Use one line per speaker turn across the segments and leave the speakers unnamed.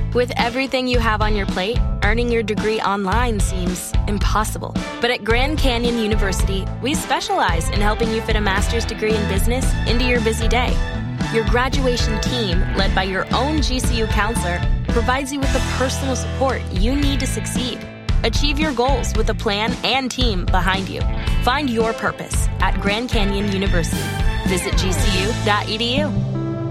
With everything you have on your plate, earning your degree online seems impossible. But at Grand Canyon University, we specialize in helping you fit a master's degree in business into your busy day. Your graduation team, led by your own GCU counselor, provides you with the personal support you need to succeed. Achieve your goals with a plan and team behind you. Find your purpose at Grand Canyon University. Visit gcu.edu.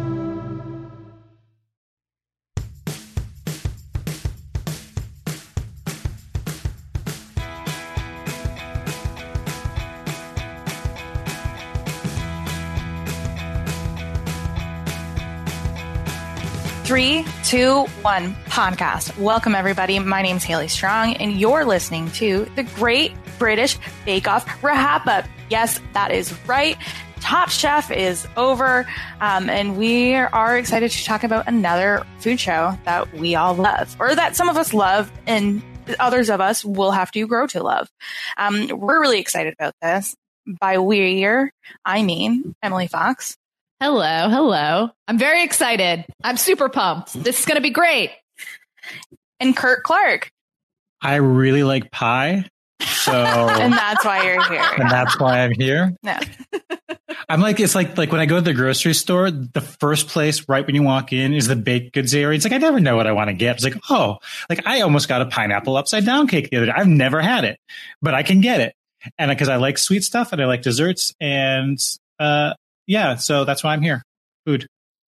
Three, two, one, podcast. Welcome, everybody. My name's Haley Strong, and you're listening to the Great British Bake Off Wrap-Up. Yes, that is right. Top Chef is over, and we are excited to talk about another food show that we all love, or that some of us love, and others of us will have to grow to love. We're really excited about this. By we're, I mean Emily Fox.
Hello. I'm very excited. I'm super pumped. This is going to be great.
And Kurt Clark.
I really like pie. So
and that's why you're here.
And that's why I'm here.
No.
I'm like, it's like when I go to the grocery store, the first place right when you walk in is the baked goods area. It's like, I never know what I want to get. It's like, oh, like I almost got a pineapple upside down cake the other day. I've never had it, but I can get it. And because I like sweet stuff and I like desserts and, yeah, so that's why I'm here. Food.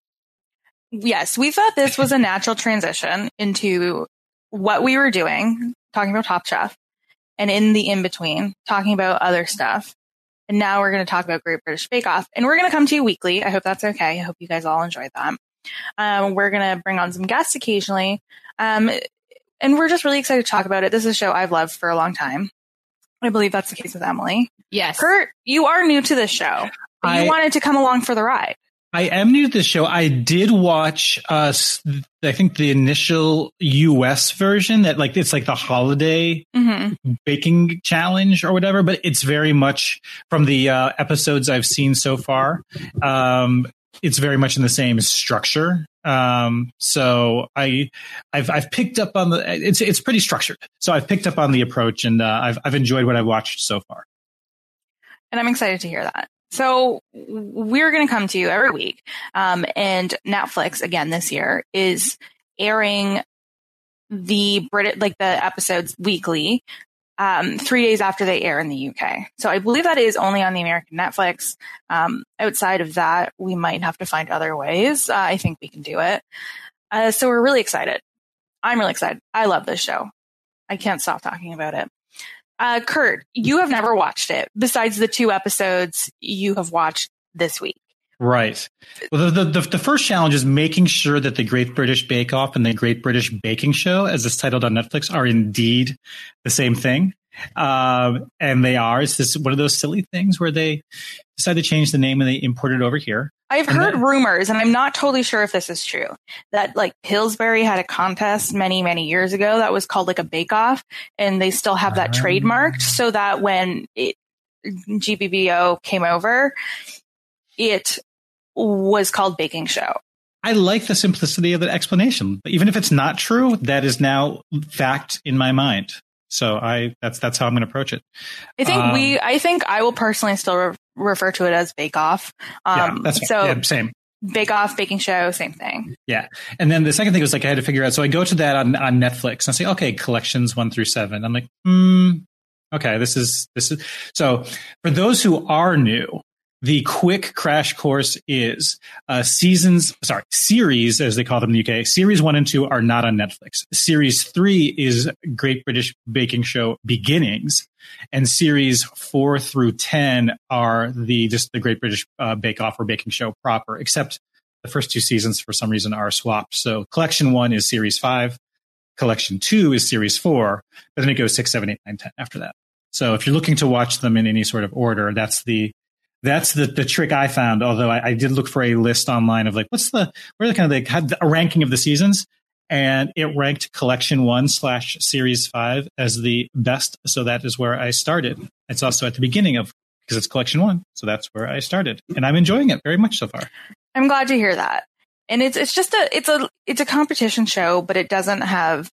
Yes, we thought this was a natural transition into what we were doing, talking about Top Chef, and in the in-between, talking about other stuff. And now we're going to talk about Great British Bake Off. And we're going to come to you weekly. I hope that's okay. I hope you guys all enjoyed that. We're going to bring on some guests occasionally. And we're just really excited to talk about it. This is a show I've loved for a long time. I believe that's the case with Emily.
Yes.
Kurt, you are new to this show. You wanted to come along for the ride.
I am new to this show. I did watch, I think the initial US version that like, it's like the holiday baking challenge or whatever, but it's very much from the episodes I've seen so far. It's very much in the same structure. So I've picked up on it's pretty structured. So I've picked up on the approach and I've enjoyed what I've watched so far.
And I'm excited to hear that. So we're going to come to you every week. And Netflix, again, this year is airing the episodes weekly, 3 days after they air in the UK. So I believe that is only on the American Netflix. Outside of that, we might have to find other ways. I think we can do it. So we're really excited. I'm really excited. I love this show. I can't stop talking about it. Kurt, you have never watched it besides the 2 episodes you have watched this week.
Right. Well, the first challenge is making sure that the Great British Bake Off and the Great British Baking Show, as it's titled on Netflix, are indeed the same thing. And they are. It's this one of those silly things where they decide to change the name and they import it over here.
I've heard rumors, and I'm not totally sure if this is true, that like Pillsbury had a contest many, many years ago that was called like a Bake Off, and they still have that trademarked so that when GBBO came over, it was called Baking Show.
I like the simplicity of the explanation. Even if it's not true, that is now fact in my mind. So that's how I'm going to approach it.
I think I will personally still refer to it as Bake Off.
Same.
Bake Off, Baking Show, same thing.
Yeah. And then the second thing was like I had to figure out. So I go to that on Netflix and I say, okay, collections 1 through 7. I'm like, okay, this is. So for those who are new, the quick crash course is series, as they call them in the UK. Series 1 and 2 are not on Netflix. Series 3 is Great British Baking Show Beginnings. And series 4 through 10 are the Great British Bake Off or Baking Show proper, except the first 2 seasons for some reason are swapped. So collection 1 is series 5. Collection 2 is series 4. But then it goes 6, 7, 8, 9, 10 after that. So if you're looking to watch them in any sort of order, that's the trick I found, although I did look for a list online of like, had a ranking of the seasons, and it ranked collection 1 / series 5 as the best. So that is where I started. It's also at the beginning because it's collection 1. So that's where I started, and I'm enjoying it very much so far.
I'm glad to hear that. And it's just a competition show, but it doesn't have,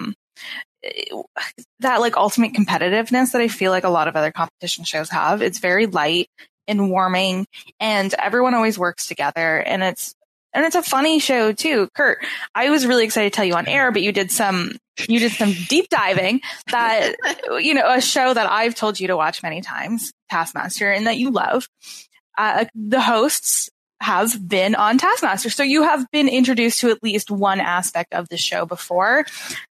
that like ultimate competitiveness that I feel like a lot of other competition shows have. It's very light and warming, and everyone always works together, and it's a funny show too. Kurt, I was really excited to tell you on air, but you did some deep diving that, a show that I've told you to watch many times, Taskmaster, and that you love. The hosts have been on Taskmaster. So you have been introduced to at least one aspect of the show before.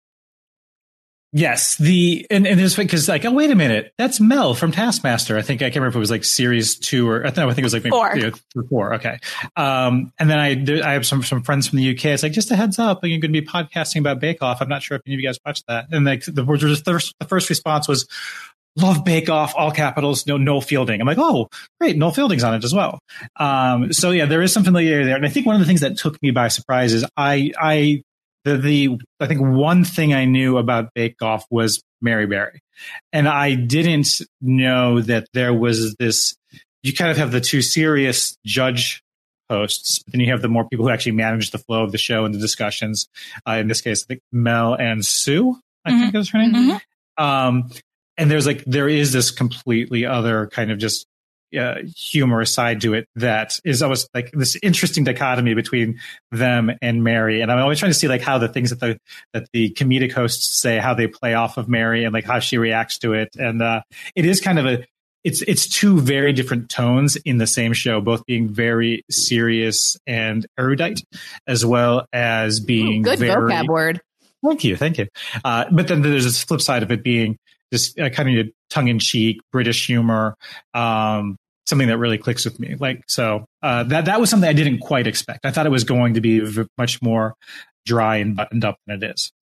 Yes, and it's because like, oh, wait a minute, that's Mel from Taskmaster. I can't remember if it was like series 2 or I think it was like maybe 4. Okay. And then I have some friends from the UK. It's like, just a heads up, you're going to be podcasting about Bake Off. I'm not sure if any of you guys watched that. And like the first response was, love Bake Off, all capitals, no Noel Fielding. I'm like, oh, great, Noel Fielding's on it as well. So yeah, there is some familiarity there. And I think one of the things that took me by surprise is I think one thing I knew about Bake Off was Mary Berry. And I didn't know that there was this, you kind of have the two serious judge hosts, but then you have the more people who actually manage the flow of the show and the discussions. In this case, I think Mel and Sue, I think is her name. Mm-hmm. And there is this completely other kind of just humorous side to it that is always like this interesting dichotomy between them and Mary. And I'm always trying to see like how the things that the comedic hosts say, how they play off of Mary and like how she reacts to it. And it is kind of it's two very different tones in the same show, both being very serious and erudite, as well as being
good vocab word.
Thank you. But then there's this flip side of it being this kind of tongue-in-cheek British humor, something that really clicks with me. Like, so that was something I didn't quite expect. I thought it was going to be much more dry and buttoned up than it is.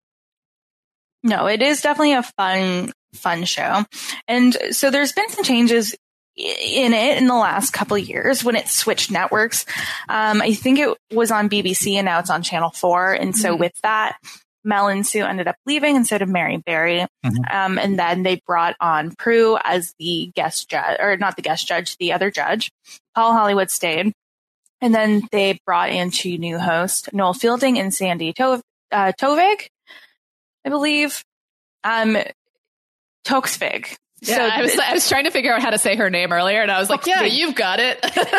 No, it is definitely a fun show. And so there's been some changes in it in the last couple of years when it switched networks. I think it was on BBC and now it's on Channel 4. And so with that, Mel and Sue ended up leaving, and so did Mary Berry. Mm-hmm. And then they brought on Prue as the guest judge, or not the guest judge, the other judge. Paul Hollywood stayed. And then they brought in two new hosts, Noel Fielding and Sandy Tovig, I believe. Toksvig.
Yeah, so I was trying to figure out how to say her name earlier, and I was like, yeah, you've got it.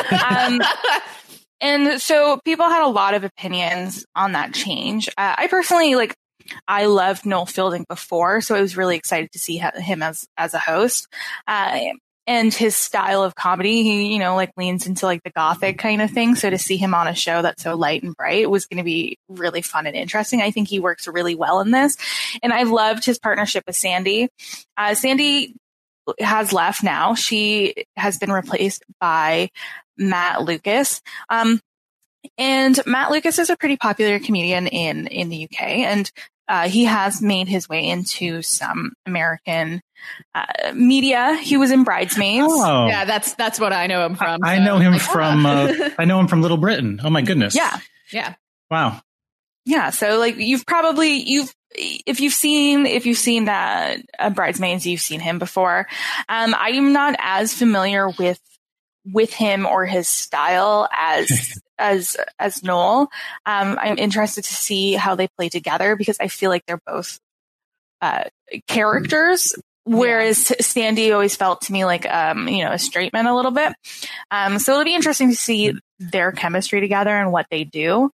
And so people had a lot of opinions on that change. I personally, I loved Noel Fielding before, so I was really excited to see him as a host. And his style of comedy, he, leans into the gothic kind of thing. So to see him on a show that's so light and bright was going to be really fun and interesting. I think he works really well in this. And I loved his partnership with Sandy. Sandy has left now. She has been replaced by Matt Lucas. And Matt Lucas is a pretty popular comedian in the UK, and he has made his way into some American media. He was in Bridesmaids.
Oh. Yeah, that's what I know him from.
I know him from I know him from Little Britain. Oh my goodness.
Yeah.
Wow.
Yeah, so if you've seen that Bridesmaids, you've seen him before. I'm not as familiar with him or his style as Noel. I'm interested to see how they play together because I feel like they're both characters. Whereas Sandy always felt to me like a straight man a little bit. So it'll be interesting to see their chemistry together and what they do.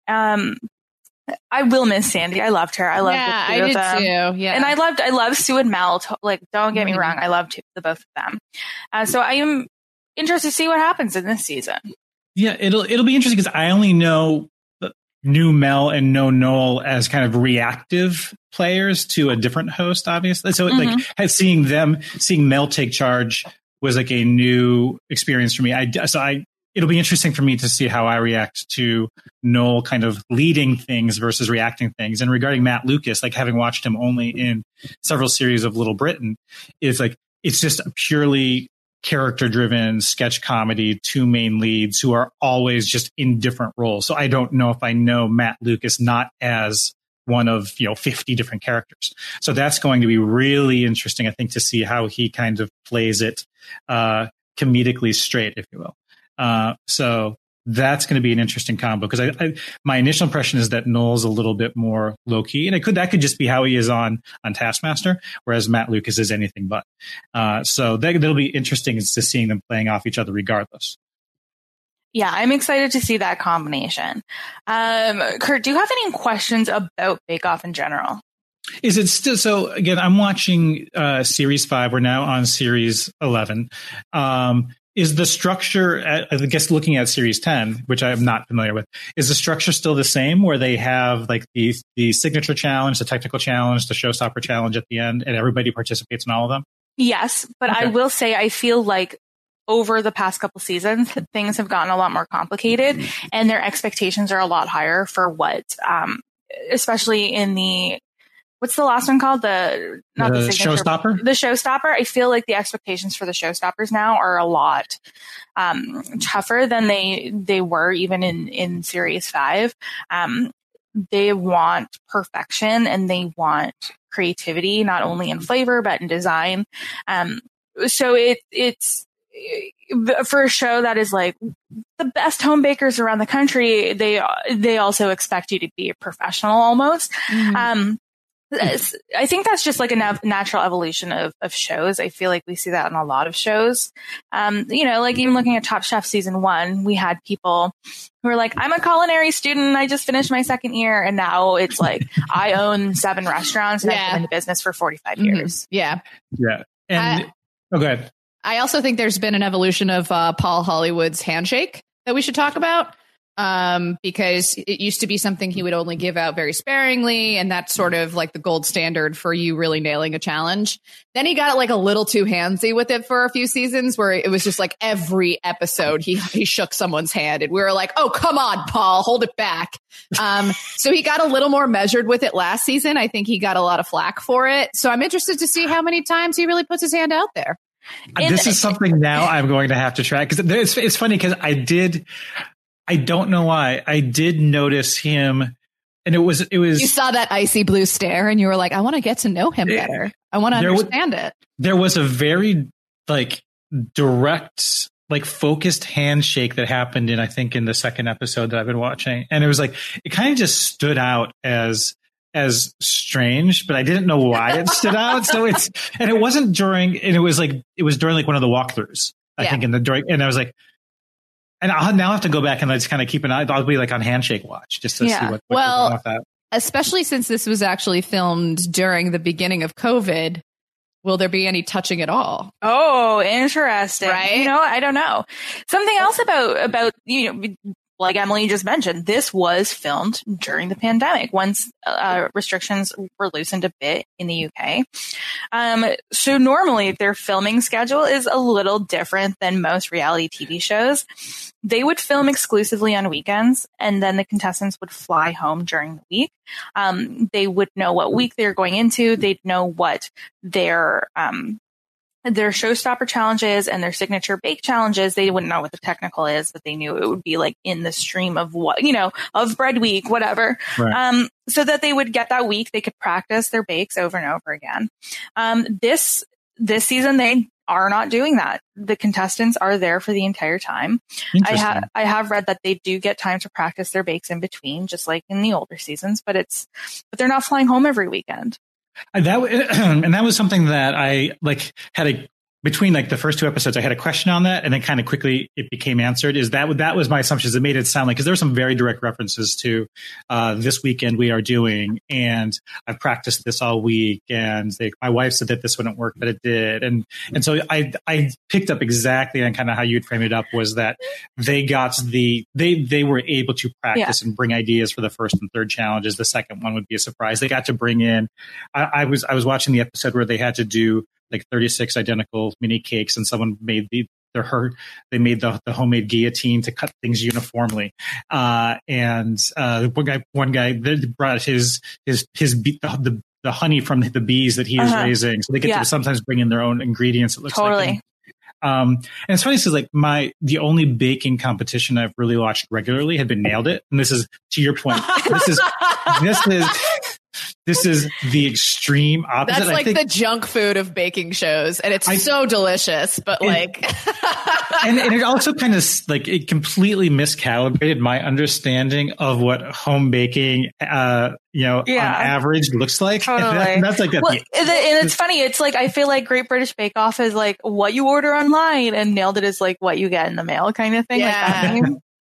I will miss Sandy. I loved her. I loved the two of them. Too. Yeah, and I love Sue and Mel. Don't get me wrong. I loved the both of them. So I am interested to see what happens in this season.
Yeah, it'll be interesting because I only know Mel and Noel as kind of reactive players to a different host, obviously. So seeing Mel take charge was like a new experience for me. It'll be interesting for me to see how I react to Noel kind of leading things versus reacting things. And regarding Matt Lucas, having watched him only in several series of Little Britain, it's just a purely character-driven sketch comedy, two main leads who are always just in different roles. So I don't know if I know Matt Lucas not as one of 50 different characters. So that's going to be really interesting, I think, to see how he kind of plays it comedically straight, if you will. So that's going to be an interesting combo, because my initial impression is that Noel's a little bit more low key, and that could just be how he is on Taskmaster, whereas Matt Lucas is anything but. So that'll be interesting to seeing them playing off each other regardless.
Yeah, I'm excited to see that combination. Kurt, do you have any questions about Bake Off in general?
Is it still, so again, I'm watching series 5. We're now on series 11. Is the structure, I guess looking at series 10, which I am not familiar with, is the structure still the same, where they have like the signature challenge, the technical challenge, the showstopper challenge at the end, and everybody participates in all of them?
Yes, but okay. I will say I feel like over the past couple seasons, things have gotten a lot more complicated, and their expectations are a lot higher for what, especially in the, what's the last one called? The
showstopper?
The showstopper. I feel like the expectations for the showstoppers now are a lot tougher than they were even in series 5. They want perfection, and they want creativity, not only in flavor, but in design. So it's for a show that is like the best home bakers around the country, they also expect you to be a professional almost. Mm-hmm. I think that's just like a natural evolution of shows. I feel like we see that in a lot of shows. Like even looking at Top Chef season 1, we had people who were like, I'm a culinary student. I just finished my 2nd year. And now it's like, I own 7 restaurants and I've been in business for 45 years.
Yeah.
Yeah. And go ahead.
I also think there's been an evolution of Paul Hollywood's handshake that we should talk about, because it used to be something he would only give out very sparingly, and that's sort of like the gold standard for you really nailing a challenge. Then he got like a little too handsy with it for a few seasons, where it was just like every episode he shook someone's hand, and we were like, oh, come on, Paul, hold it back. So he got a little more measured with it last season. I think he got a lot of flack for it. So I'm interested to see how many times he really puts his hand out there.
This is something now I'm going to have to track, because it's funny, because I don't know why, I did notice him, and it was you
saw that icy blue stare and you were like, I want to get to know him better. I want to understand it. There
was a very like direct, like focused handshake that happened in the 2nd episode that I've been watching, and it was like, it kind of just stood out as strange, but I didn't know why it stood out. So it was during like one of the walkthroughs, I think, and I was like, and I'll now have to go back and just kind of keep an eye. I'll be like on handshake watch just to see what's going on with that.
Especially since this was actually filmed during the beginning of COVID, will there be any touching at all?
Oh, interesting.
Right?
I don't know. Something else about like Emily just mentioned, this was filmed during the pandemic, once restrictions were loosened a bit in the UK. So normally their filming schedule is a little different than most reality TV shows. They would film exclusively on weekends, and then the contestants would fly home during the week. They would know what week they're going into. They'd know what their showstopper challenges and their signature bake challenges. They wouldn't know what the technical is, but they knew it would be like in the stream of of bread week, whatever. Right. So that they would get that week, they could practice their bakes over and over again. This season, they are not doing that. The contestants are there for the entire time. I have read that they do get time to practice their bakes in between, just like in the older seasons, but they're not flying home every weekend.
And that was something that I had between like the first 2 episodes, I had a question on that, and then kind of quickly it became answered. That was my assumptions. It made it sound like, because there were some very direct references to this weekend we are doing, and I've practiced this all week, and my wife said that this wouldn't work, but it did, and so I picked up exactly on kind of how you'd frame it up, was that they were able to practice and bring ideas for the 1st and 3rd challenges. The 2nd one would be a surprise. They got to bring in. I was watching the episode where they had to do like 36 identical mini cakes, and someone made the homemade guillotine to cut things uniformly. And one guy brought the honey from the bees that he is raising, so they get to sometimes bring in their own ingredients. It looks like. And it's funny, because like the only baking competition I've really watched regularly had been Nailed It, and this is, to your point, This is the extreme opposite.
That's like the junk food of baking shows, and it's so delicious. But
and it also kind of like it completely miscalibrated my understanding of what home baking, on average looks like.
Totally.
That's like that.
Well, and it's funny. It's like I feel like Great British Bake Off is like what you order online, and Nailed It is like what you get in the mail kind of thing.
Yeah.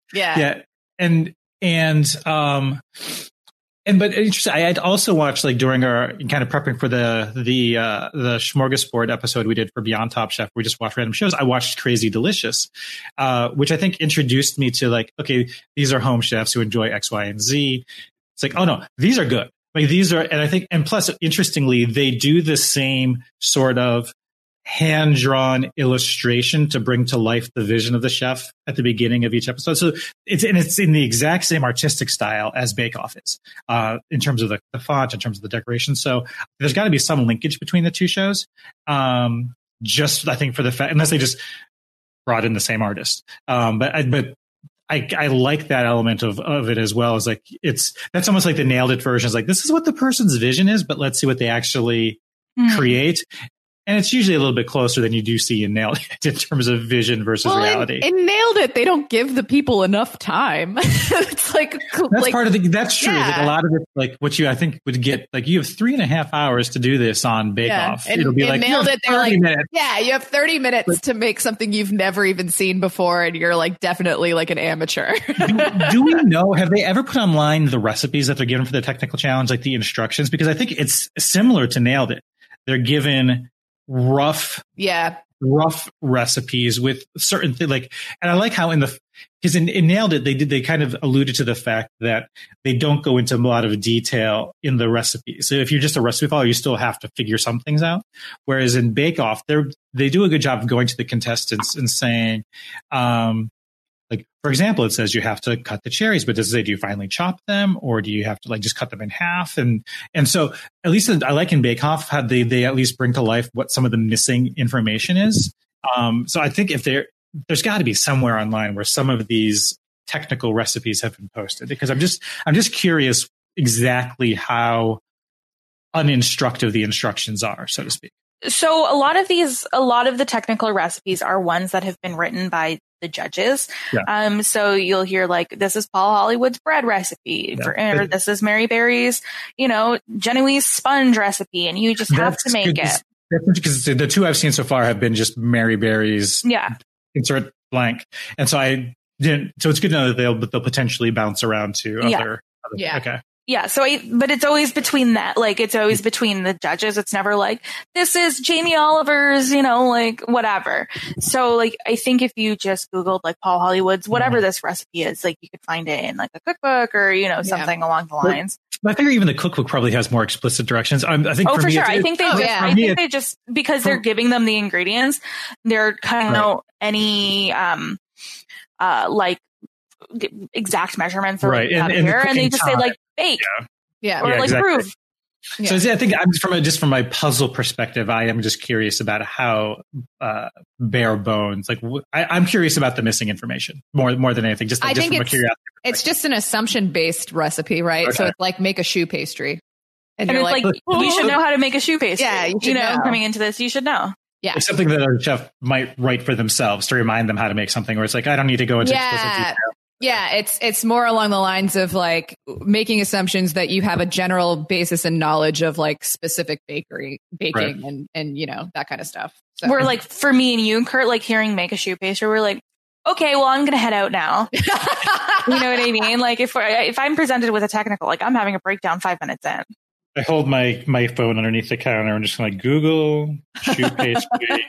But interesting. I had also watched like during our kind of prepping for the Smorgasbord episode we did for Beyond Top Chef. We just watched random shows. I watched Crazy Delicious, which I think introduced me to like, okay, these are home chefs who enjoy X, Y, and Z. It's like, oh no, these are good. Like these are, and I think, and plus, interestingly, they do the same sort of hand-drawn illustration to bring to life the vision of the chef at the beginning of each episode. So it's in the exact same artistic style as Bake Off is, in terms of the font, in terms of the decoration. So there's got to be some linkage between the two shows. Just I think for the fact, unless they just brought in the same artist. But I like that element of it as well. Is like that's almost like the Nailed It version. It's like this is what the person's vision is, but let's see what they actually create. And it's usually a little bit closer than you do see in Nailed It in terms of vision versus reality.
In Nailed It, they don't give the people enough time. It's like
that's part of that's true. Yeah. Like a lot of it, like what you I think would get like you have 3.5 hours to do this on Bake Off.
And,
it'll be like
Nailed It. They're like,
minutes.
yeah, you have 30 minutes to make something you've never even seen before, and you're like definitely like an amateur.
do we know? Have they ever put online the recipes that they're given for the technical challenge, like the instructions? Because I think it's similar to Nailed It. They're given rough recipes with certain things like, and I like how because in Nailed It, they kind of alluded to the fact that they don't go into a lot of detail in the recipe. So if you're just a recipe follower, you still have to figure some things out. Whereas in Bake Off, they do a good job of going to the contestants and saying, like, for example, it says you have to cut the cherries, but does it say, do you finally chop them or do you have to like just cut them in half? And so at least I like in Bake Off how they at least bring to life what some of the missing information is. So I think if there's got to be somewhere online where some of these technical recipes have been posted, because I'm just curious exactly how uninstructive the instructions are, so to speak.
So a lot of the technical recipes are ones that have been written by the judges. Yeah. So you'll hear like, this is Paul Hollywood's bread recipe, or this is Mary Berry's, Genoese sponge recipe, and you just have to make it.
Because the two I've seen so far have been just Mary Berry's insert blank. And so so it's good to know that they'll potentially bounce around to other. Okay.
Yeah. But it's always between that, like it's always between the judges. It's never like, this is Jamie Oliver's, like whatever. So like, I think if you just Googled like Paul Hollywood's, whatever this recipe is, like you could find it in like a cookbook or, something along the lines.
I figure even the cookbook probably has more explicit directions. I think
for sure. I think they just, because they're giving them the ingredients, they're kind of any, like exact measurements or
right.
and they just say like bake or like exactly. Proof.
Yeah. So I think from my puzzle perspective, I am just curious about how bare bones. Like I'm curious about the missing information more than anything. Just from a curiosity.
It's just an assumption based recipe, right? Okay. So it's like make a choux pastry,
and you're like you should know how to make a choux pastry.
Yeah, you know
coming into this, you should know.
Yeah,
it's something that a chef might write for themselves to remind them how to make something. Where it's like I don't need to go into explicit detail.
Yeah, it's more along the lines of like making assumptions that you have a general basis and knowledge of like specific baking right. and that kind of stuff. So.
We're like, for me and you, Kurt, like hearing make a choux pastry, we're like, okay, well, I'm going to head out now. You know what I mean? Like if I'm presented with a technical, like I'm having a breakdown 5 minutes in.
I hold my phone underneath the counter and just like Google choux pastry.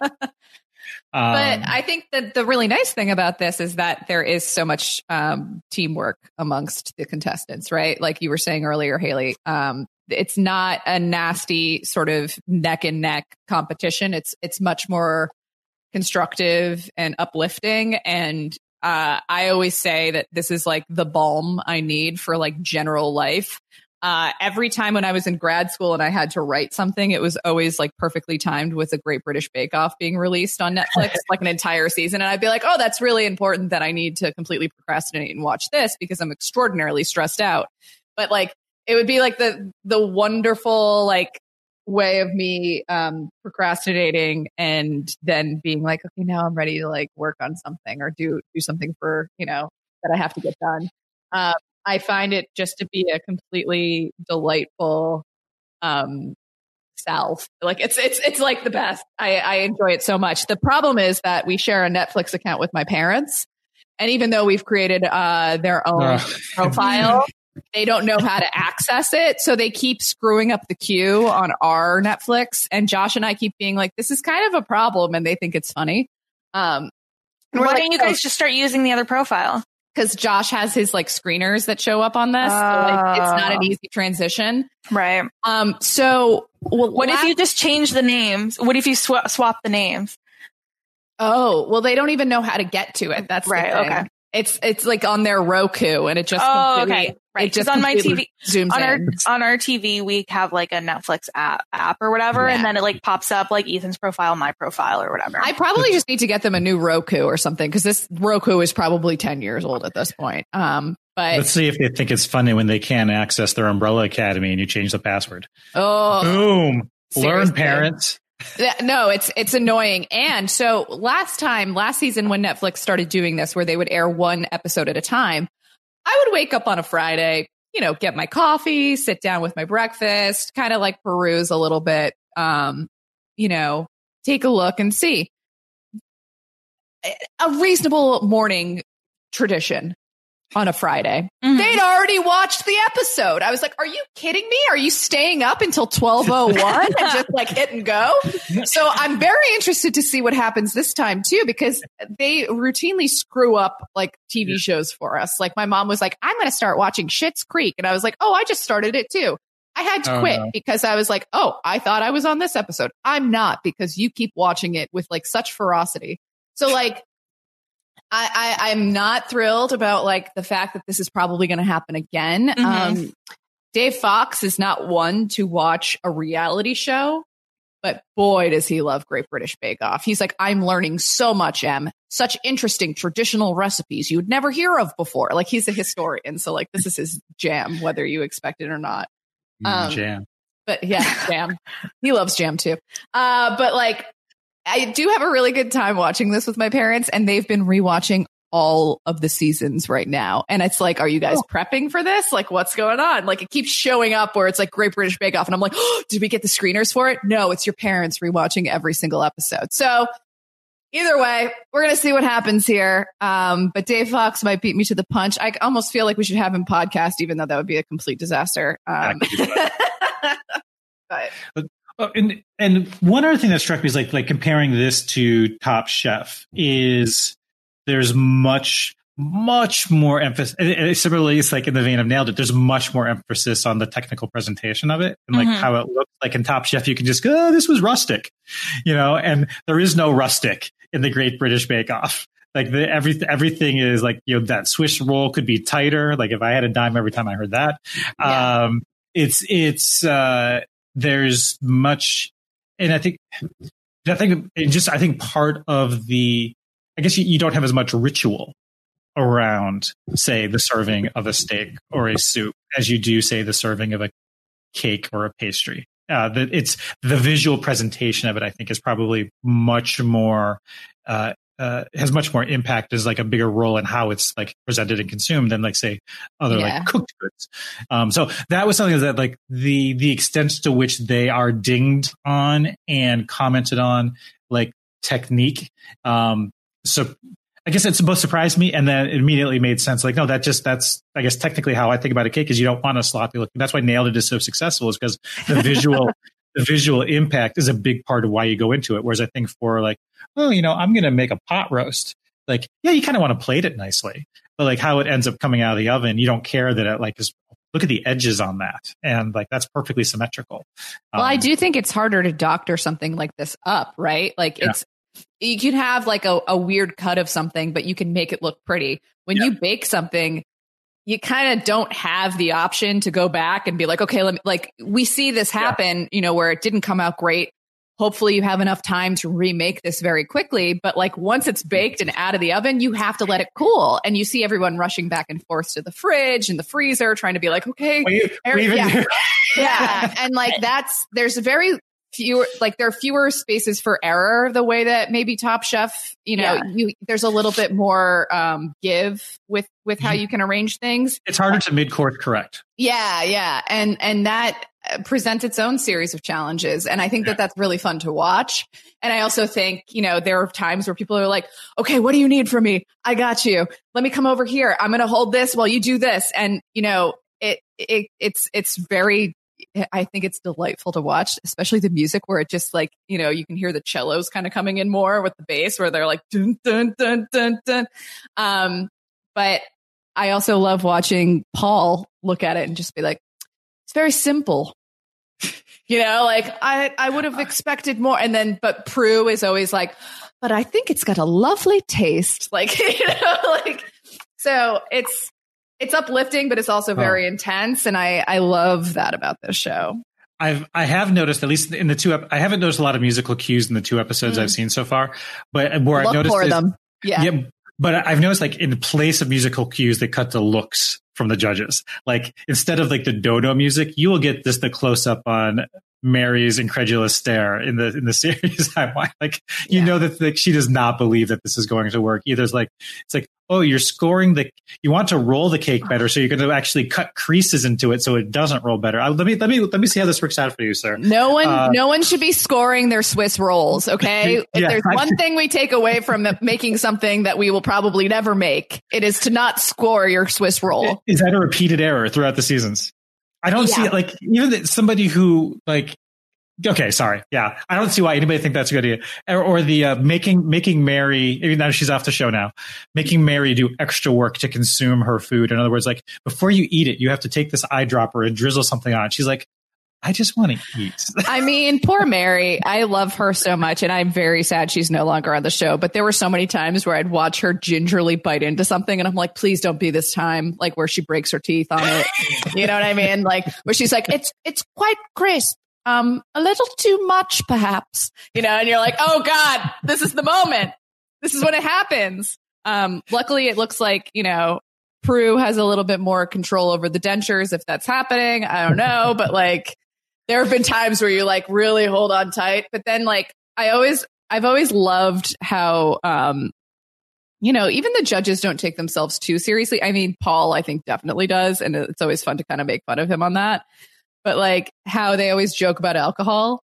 But I think that the really nice thing about this is that there is so much teamwork amongst the contestants, right? Like you were saying earlier, Haley, it's not a nasty sort of neck and neck competition. It's much more constructive and uplifting. And I always say that this is like the balm I need for like general life. Every time when I was in grad school and I had to write something, it was always like perfectly timed with a Great British Bake Off being released on Netflix, like an entire season. And I'd be like, oh, that's really important that I need to completely procrastinate and watch this because I'm extraordinarily stressed out. But like, It would be like the wonderful like way of me procrastinating and then being like, okay, now I'm ready to like work on something or do something for, that I have to get done. I find it just to be a completely delightful salve. Like it's like the best. I enjoy it so much. The problem is that we share a Netflix account with my parents. And even though we've created their own profile, they don't know how to access it. So they keep screwing up the queue on our Netflix. And Josh and I keep being like, this is kind of a problem. And they think it's funny.
Why don't you guys just start using the other profile?
Because Josh has his like screeners that show up on this. So, like, it's not an easy transition.
Right.
So
what if you just change the names? What if you swap the names?
Oh, well, they don't even know how to get to it. That's
right.
The thing.
Okay.
It's like on their Roku and it just
okay. Right.
It just
on my TV
zooms
on our TV we have like a Netflix app or whatever, and then it like pops up like Ethan's profile, my profile, or whatever.
I probably just need to get them a new Roku or something because this Roku is probably 10 years old at this point. But
let's see if they think it's funny when they can't access their Umbrella Academy and you change the password.
Oh,
boom!
Seriously.
Learn, parents.
No, it's annoying. And so last season when Netflix started doing this, where they would air one episode at a time, I would wake up on a Friday, get my coffee, sit down with my breakfast, kind of like peruse a little bit, take a look and see. A reasonable morning tradition on a Friday. Mm-hmm. They'd already watched the episode. I was like, are you kidding me? Are you staying up until 12:01 and just like hit and go? So I'm very interested to see what happens this time too, because they routinely screw up like TV shows for us. Like my mom was like, I'm going to start watching Schitt's Creek. And I was like, oh, I just started it too. I had to quit because I was like, oh, I thought I was on this episode. I'm not, because you keep watching it with like such ferocity. So like, I'm not thrilled about like the fact that this is probably going to happen again. Mm-hmm. Dave Fox is not one to watch a reality show, but boy, does he love Great British Bake Off. He's like, I'm learning so much, Em. Such interesting traditional recipes you would never hear of before. Like he's a historian. So like this is his jam, whether you expect it or not.
Jam.
But yeah, jam. He loves jam too. But like, I do have a really good time watching this with my parents, and they've been rewatching all of the seasons right now. And it's like, are you guys prepping for this? Like, what's going on? Like, it keeps showing up where it's like Great British Bake Off. And I'm like, oh, did we get the screeners for it? No, it's your parents rewatching every single episode. So either way, we're going to see what happens here. But Dave Fox might beat me to the punch. I almost feel like we should have him podcast, even though that would be a complete disaster. But
and one other thing that struck me is like comparing this to Top Chef is there's much more emphasis. Similarly, it's like in the vein of Nailed It. There's much more emphasis on the technical presentation of it and like how it looks. Like in Top Chef, you can just go, oh, this was rustic, and there is no rustic in the Great British Bake Off. Like everything is like, that Swiss roll could be tighter. Like if I had a dime every time I heard that, there's much, and I think part of the, I guess you don't have as much ritual around, say, the serving of a steak or a soup as you do, say, the serving of a cake or a pastry. It's the visual presentation of it, I think, is probably much more, has much more impact, as like a bigger role in how it's like presented and consumed than like, say, other like cooked goods. So that was something that like the extent to which they are dinged on and commented on like technique. So I guess it both surprised me and then it immediately made sense. Like, no, that's, I guess, technically how I think about a cake is you don't want a sloppy look. That's why Nailed It is so successful, is because the visual impact is a big part of why you go into it. Whereas I think for like, oh, I'm going to make a pot roast. Like, yeah, you kind of want to plate it nicely, but like how it ends up coming out of the oven, you don't care that it like is, look at the edges on that. And like, that's perfectly symmetrical.
Well, I do think it's harder to doctor something like this up, right? Like you can have like a weird cut of something, but you can make it look pretty. When you bake something, you kind of don't have the option to go back and be like, okay, let me, like, we see this happen, where it didn't come out great. hopefully you have enough time to remake this very quickly. But like once it's baked and out of the oven, you have to let it cool. And you see everyone rushing back and forth to the fridge and the freezer, trying to be like, okay. Yeah. And like there's very fewer, like there are fewer spaces for error the way that maybe Top Chef, there's a little bit more give with how you can arrange things.
It's harder to mid-course correct.
Yeah. And that presents its own series of challenges. And I think that that's really fun to watch. And I also think, there are times where people are like, okay, what do you need from me? I got you. Let me come over here. I'm going to hold this while you do this. And, it's very, I think it's delightful to watch, especially the music where it just like, you can hear the cellos kind of coming in more with the bass where they're like, dun, dun, dun, dun, dun. But I also love watching Paul look at it and just be like, it's very simple. I would have expected more. And then, but Prue is always like, but I think it's got a lovely taste. So it's uplifting, but it's also very intense. And I love that about this show.
I have noticed, at least in the I haven't noticed a lot of musical cues in the 2 episodes I've seen so far, but where I've noticed
for them.
Yeah. But I've noticed like in place of musical cues, they cut the looks from the judges. Like instead of like the dodo music, you will get the close up on Mary's incredulous stare in the series. Know that like, she does not believe that this is going to work either. It's like, oh, you're scoring you want to roll the cake better. So you're going to actually cut creases into it so it doesn't roll better. Let me see how this works out for you, sir.
No one should be scoring their Swiss rolls. Okay. If there's one thing we take away from making something that we will probably never make, it is to not score your Swiss roll.
Is that a repeated error throughout the seasons? I don't see it. Like even somebody who like, okay, sorry. Yeah. I don't see why anybody think that's a good idea. Or the making Mary, even though she's off the show now, making Mary do extra work to consume her food. In other words, like before you eat it, you have to take this eyedropper and drizzle something on it. She's like, I just want to eat.
I mean, poor Mary. I love her so much, and I'm very sad she's no longer on the show. But there were so many times where I'd watch her gingerly bite into something, and I'm like, please don't be this time, like where she breaks her teeth on it. You know what I mean? Like where she's like, it's quite crisp. A little too much, perhaps. And you're like, oh God, this is the moment. This is when it happens. Luckily, it looks like Prue has a little bit more control over the dentures, if that's happening. I don't know, but like. There have been times where you like really hold on tight, but then like I've always loved how, even the judges don't take themselves too seriously. I mean, Paul, I think definitely does. And it's always fun to kind of make fun of him on that. But like how they always joke about alcohol.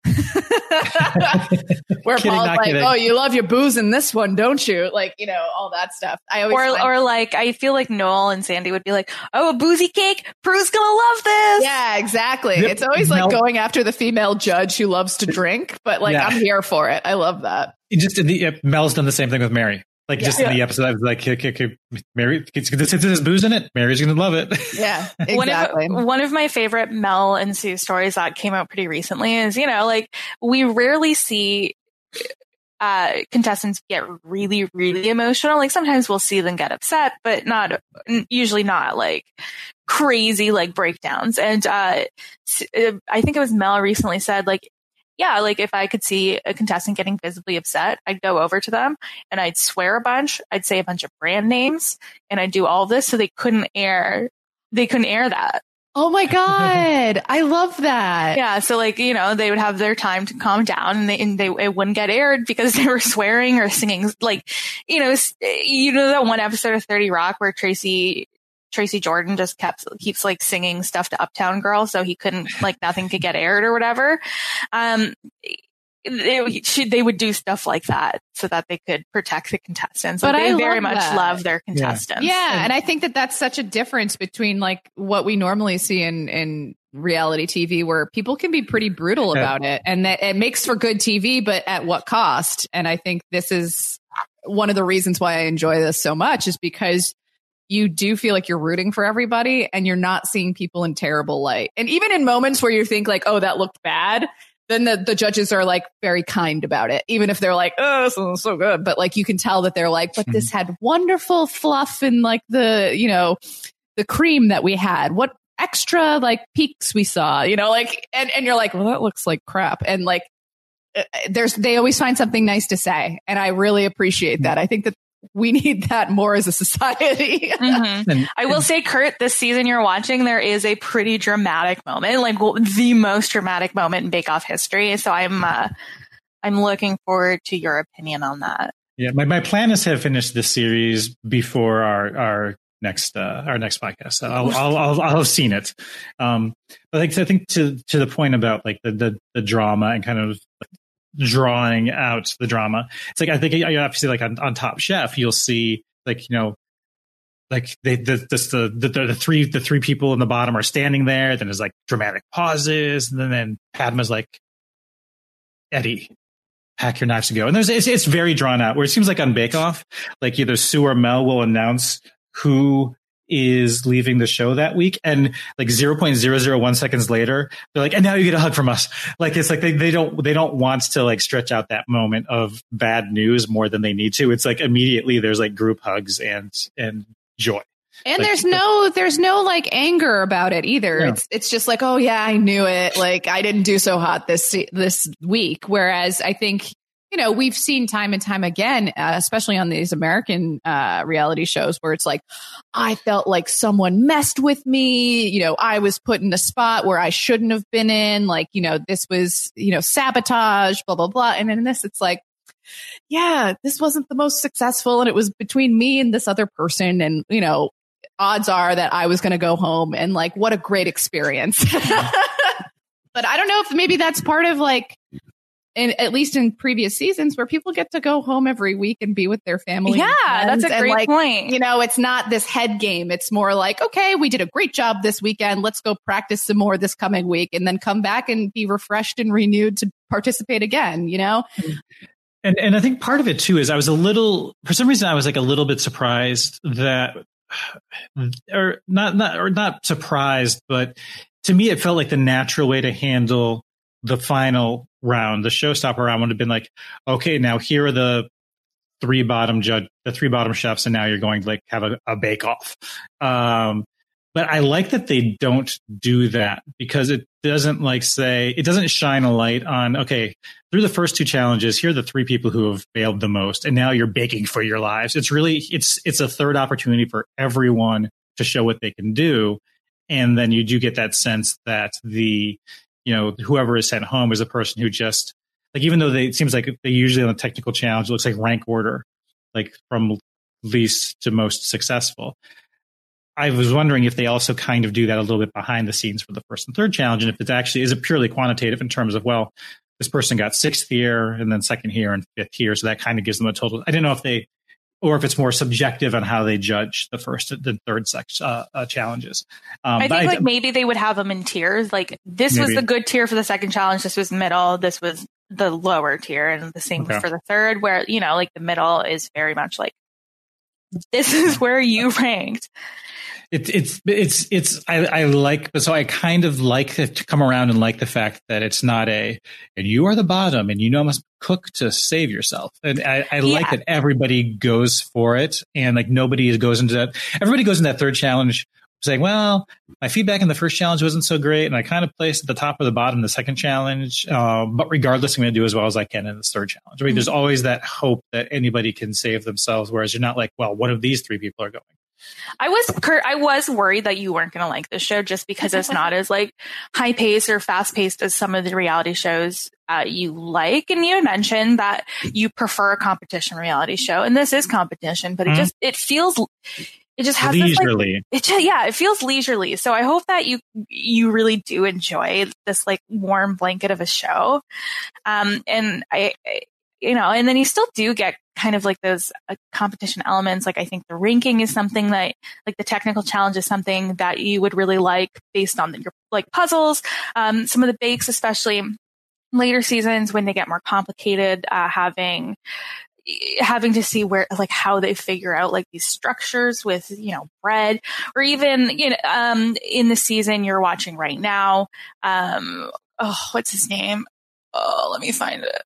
Where Paul's like, kidding. Oh, you love your booze in this one, don't you? Like, all that stuff.
Or like, I feel like Noel and Sandy would be like, oh, a boozy cake? Prue's gonna love this.
Yeah, exactly. It's always like going after the female judge who loves to drink, but like, I'm here for it. I love that.
Mel's done the same thing with Mary. Like in the episode, I was like, okay, Mary, there's booze in it. Mary's going to love it.
Yeah, exactly.
One of my favorite Mel and Sue stories that came out pretty recently is, like we rarely see contestants get really, really emotional. Like sometimes we'll see them get upset, but usually not like crazy like breakdowns. And I think it was Mel recently said like, yeah, like if I could see a contestant getting visibly upset, I'd go over to them and I'd swear a bunch. I'd say a bunch of brand names and I'd do all this so they couldn't air that.
Oh my God. I love that.
Yeah. So like, they would have their time to calm down and it wouldn't get aired because they were swearing or singing. Like, that one episode of 30 Rock where Tracy Jordan just keeps like singing stuff to Uptown Girl. So he couldn't like nothing could get aired or whatever. They would do stuff like that so that they could protect the contestants. But they very much love their contestants.
Yeah. And I think that that's such a difference between like what we normally see in reality TV where people can be pretty brutal about it and that it makes for good TV, but at what cost? And I think this is one of the reasons why I enjoy this so much is because you do feel like you're rooting for everybody and you're not seeing people in terrible light. And even in moments where you think like, oh, that looked bad, then the judges are like very kind about it. Even if they're like, oh, this is so good. But like, you can tell that they're like, but this had wonderful fluff and like the cream that we had. What extra like peaks we saw, like, and you're like, well, that looks like crap. And like, they always find something nice to say. And I really appreciate that. I think that we need that more as a society.
Mm-hmm. I will say, Kurt, this season you're watching, there is a pretty dramatic moment, like the most dramatic moment in Bake Off history. So I'm looking forward to your opinion on that.
Yeah, my plan is to finish this series before our next podcast. I'll have seen it. But I think to the point about like the drama and kind of drawing out the drama, it's like I think obviously like on Top Chef you'll see like, you know, like the three people in the bottom are standing there. Then there's like dramatic pauses, and then Padma's like, Eddie, pack your knives to go. And it's very drawn out. Where it seems like on Bake Off, like either Sue or Mel will announce who is leaving the show that week, and like 0.001 seconds later, they're like, and now you get a hug from us. Like it's like they don't want to like stretch out that moment of bad news more than they need to. It's like immediately there's like group hugs and joy.
And
like,
there's no like anger about it either. Yeah. It's just like, oh yeah, I knew it. Like I didn't do so hot this week. Whereas I think, you know, we've seen time and time again, especially on these American reality shows where it's like, I felt like someone messed with me. You know, I was put in a spot where I shouldn't have been in. Like, you know, this was, you know, sabotage, blah, blah, blah. And in this, it's like, yeah, this wasn't the most successful. And it was between me and this other person. And, you know, odds are that I was going to go home, and like, what a great experience. But I don't know if maybe that's part of like, at least in previous seasons where people get to go home every week and be with their family.
Yeah, that's a great point.
You know, it's not this head game. It's more like, okay, we did a great job this weekend. Let's go practice some more this coming week and then come back and be refreshed and renewed to participate again, you know?
And I think part of it too is for some reason I was like a little bit surprised that, or not surprised, but to me, it felt like the natural way to handle the final round, the showstopper round, would have been like, okay, now here are the three bottom chefs, and now you're going to like have a bake off. But I like that they don't do that, because it doesn't shine a light on, okay, through the first two challenges, here are the three people who have failed the most, and now you're baking for your lives. It's really, it's a third opportunity for everyone to show what they can do. And then you do get that sense that whoever is sent home is a person who just, like, even though it seems like they usually on a technical challenge, it looks like rank order, like from least to most successful. I was wondering if they also kind of do that a little bit behind the scenes for the first and third challenge. And if is it purely quantitative in terms of, well, this person got sixth here and then second here and fifth here. So that kind of gives them a total. I didn't know if it's more subjective on how they judge the first and third challenges.
I think maybe they would have them in tiers. Like this was the good tier for the second challenge. This was middle. This was the lower tier. And the same for the third, where, like the middle is very much like, this is where you ranked. I kind of like to come around and like the fact that it's not and you are the bottom and must cook to save yourself. And I like that everybody goes for it, and like everybody goes into that third challenge saying, well, my feedback in the first challenge wasn't so great, and I kind of placed at the top or the bottom in the second challenge. But regardless, I'm going to do as well as I can in this third challenge. I mean, there's always that hope that anybody can save themselves, whereas you're not like, well, one of these three people are going. I was worried that you weren't going to like this show just because it's not as like high paced or fast paced as some of the reality shows you like. And you had mentioned that you prefer a competition reality show, and this is competition, but it just has
leisurely.
It feels leisurely. So I hope that you really do enjoy this like warm blanket of a show. And and then you still do get kind of like those competition elements. Like I think the ranking is something that, like the technical challenge is something that you would really like based on your like puzzles. Some of the bakes, especially later seasons when they get more complicated, having to see where, like, how they figure out like these structures with, bread, or even, in the season you're watching right now. What's his name? Oh, let me find it.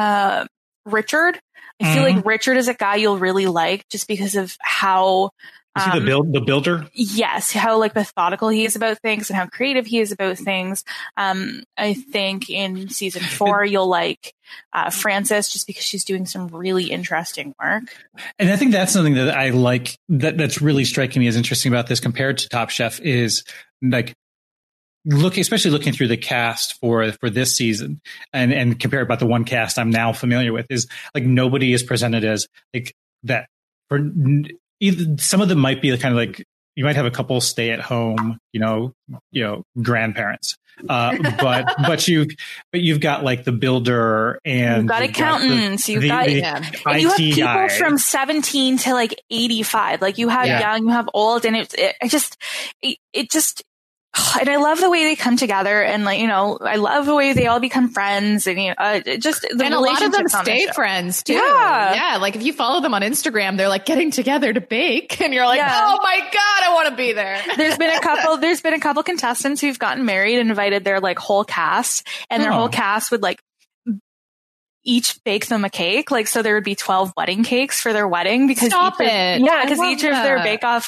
Richard. I feel like Richard is a guy you'll really like just because of how
Is he the builder?
Yes, how like methodical he is about things and how creative he is about things. I think in season 4 you'll like Frances just because she's doing some really interesting work.
And I think that's something that I like that's really striking me as interesting about this compared to Top Chef is like especially looking through the cast for this season and compare about the one cast I'm now familiar with is like nobody is presented as like that for either. Some of them might be kind of like you might have a couple stay at home, grandparents, but you've got like the builder and
you've got accountants,
and you have
people
guy.
From 17 to like 85. Like you have young, you have old, and it just. And I love the way they come together, and like I love the way they all become friends, and just the
and a lot of them stay friends too. Yeah, like if you follow them on Instagram, they're like getting together to bake, and you're like, oh my god, I want to be there.
There's been a couple contestants who've gotten married and invited their like whole cast, and their whole cast would like each bake them a cake. Like, so there would be 12 wedding cakes for their wedding because each of their Bake Off,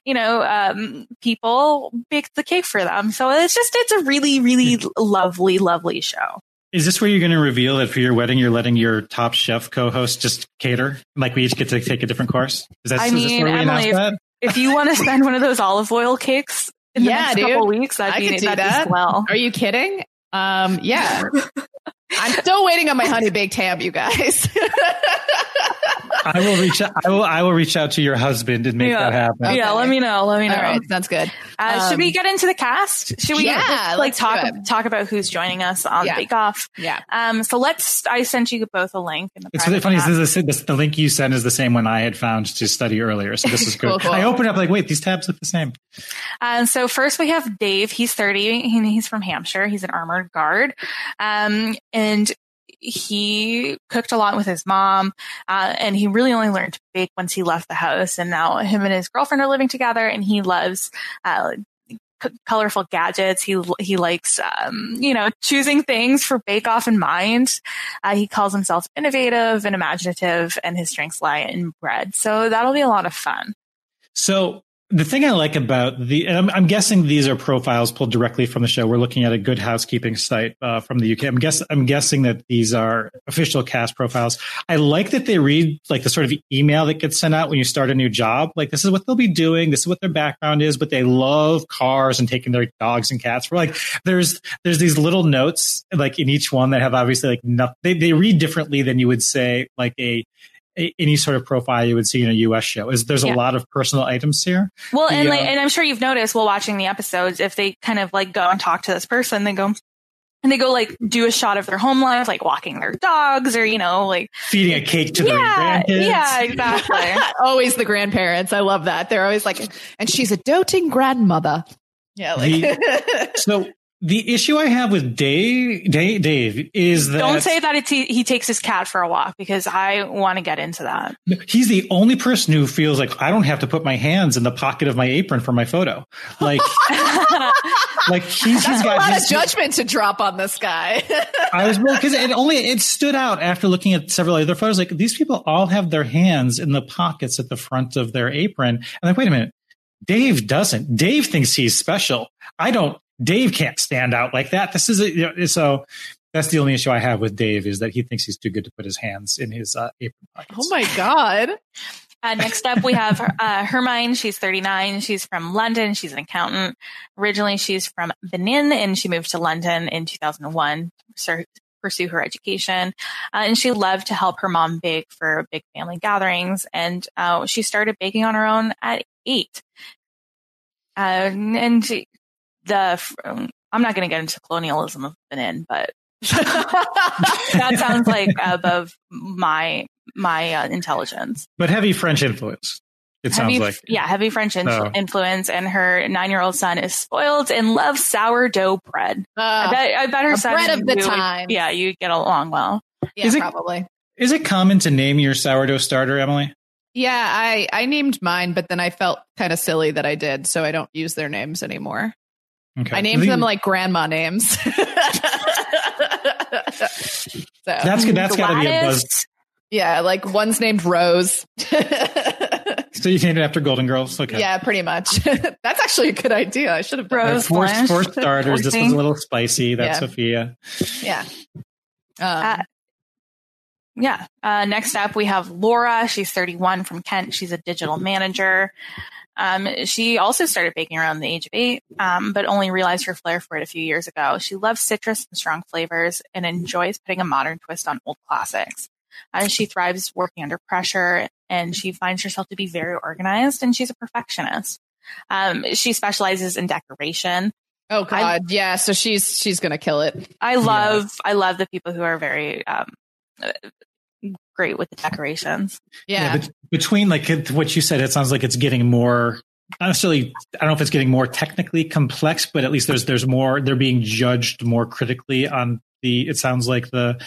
people baked the cake for them. So it's a really, really lovely, lovely show.
Is this where you're going to reveal that for your wedding, you're letting your Top Chef co-host just cater? Like we each get to take a different course? Is this where we announce that?
If you want to send one of those olive oil cakes in the next couple weeks, that'd be swell.
Are you kidding? Yeah. I'm still waiting on my honey baked ham, you guys.
I will reach out to your husband and make that happen.
Okay. Yeah, let me know. All
right, sounds good.
Should we get into the cast? Should we talk about who's joining us on Bake Off?
Yeah.
So I sent you both a link.
It's really funny. The link you sent is the same one I had found to study earlier. So this is good. Cool. I opened up like, wait, these tabs look the same.
So first we have Dave. He's 30. He's from Hampshire. He's an armored guard. And he cooked a lot with his mom, and he really only learned to bake once he left the house. And now him and his girlfriend are living together, and he loves colorful gadgets. He likes, choosing things for Bake Off in mind. He calls himself innovative and imaginative, and his strengths lie in bread. So that'll be a lot of fun.
So the thing I like about I'm guessing these are profiles pulled directly from the show. We're looking at a Good Housekeeping site from the UK. I'm guessing that these are official cast profiles. I like that they read like the sort of email that gets sent out when you start a new job. Like this is what they'll be doing. This is what their background is. But they love cars and taking their dogs and cats. We're like there's these little notes like in each one that have obviously like nothing. They read differently than you would say like any sort of profile you would see in a US show. There's a lot of personal items here.
Well, and I'm sure you've noticed while watching the episodes, if they kind of like go and talk to this person, they go like do a shot of their home life, like walking their dogs or, like
feeding a cake to their grandkids.
Yeah, exactly.
Always the grandparents. I love that. They're always like, and she's a doting grandmother. Yeah.
So the issue I have with Dave is that...
Don't say that he takes his cat for a walk, because I want to get into that.
He's the only person who feels like I don't have to put my hands in the pocket of my apron for my photo. Like, he's got
a lot of judgment to drop on this guy.
I was because it stood out after looking at several other photos. Like these people all have their hands in the pockets at the front of their apron. I'm like, wait a minute. Dave doesn't. Dave thinks he's special. I don't. Dave can't stand out like that. This is so that's the only issue I have with Dave is that he thinks he's too good to put his hands in his apron pockets.
Oh my God.
Next up, we have Hermione. She's 39. She's from London. She's an accountant. Originally, she's from Benin, and she moved to London in 2001 to pursue her education. And she loved to help her mom bake for big family gatherings. And she started baking on her own at 8. I'm not going to get into colonialism of Benin, but that sounds like above my intelligence.
But heavy French influence. Sounds like.
Yeah, heavy French influence, and her 9-year-old son is spoiled and loves sourdough bread. I bet her son
bread of the time.
Yeah, you get along well.
Yeah, probably.
Is it common to name your sourdough starter, Emily?
Yeah, I named mine, but then I felt kind of silly that I did, so I don't use their names anymore. Okay. I named them like grandma names. So.
That's got to be a buzz.
Yeah, like one's named Rose.
So you named it after Golden Girls? Okay.
Yeah, pretty much. That's actually a good idea. I should have done
Rose
that.
For starters, this was a little spicy. That's Sophia.
Yeah.
Next up, we have Laura. She's 31 from Kent. She's a digital manager. She also started baking around the age of 8, but only realized her flair for it a few years ago. She loves citrus and strong flavors and enjoys putting a modern twist on old classics. She thrives working under pressure, and she finds herself to be very organized, and she's a perfectionist. She specializes in decoration.
Oh God, yeah. So she's gonna kill it.
I love the people who are very great with the decorations.
Yeah.
But between like what you said, it sounds like it's getting more. Honestly, I don't know if it's getting more technically complex, but at least there's more. They're being judged more critically on the. It sounds like the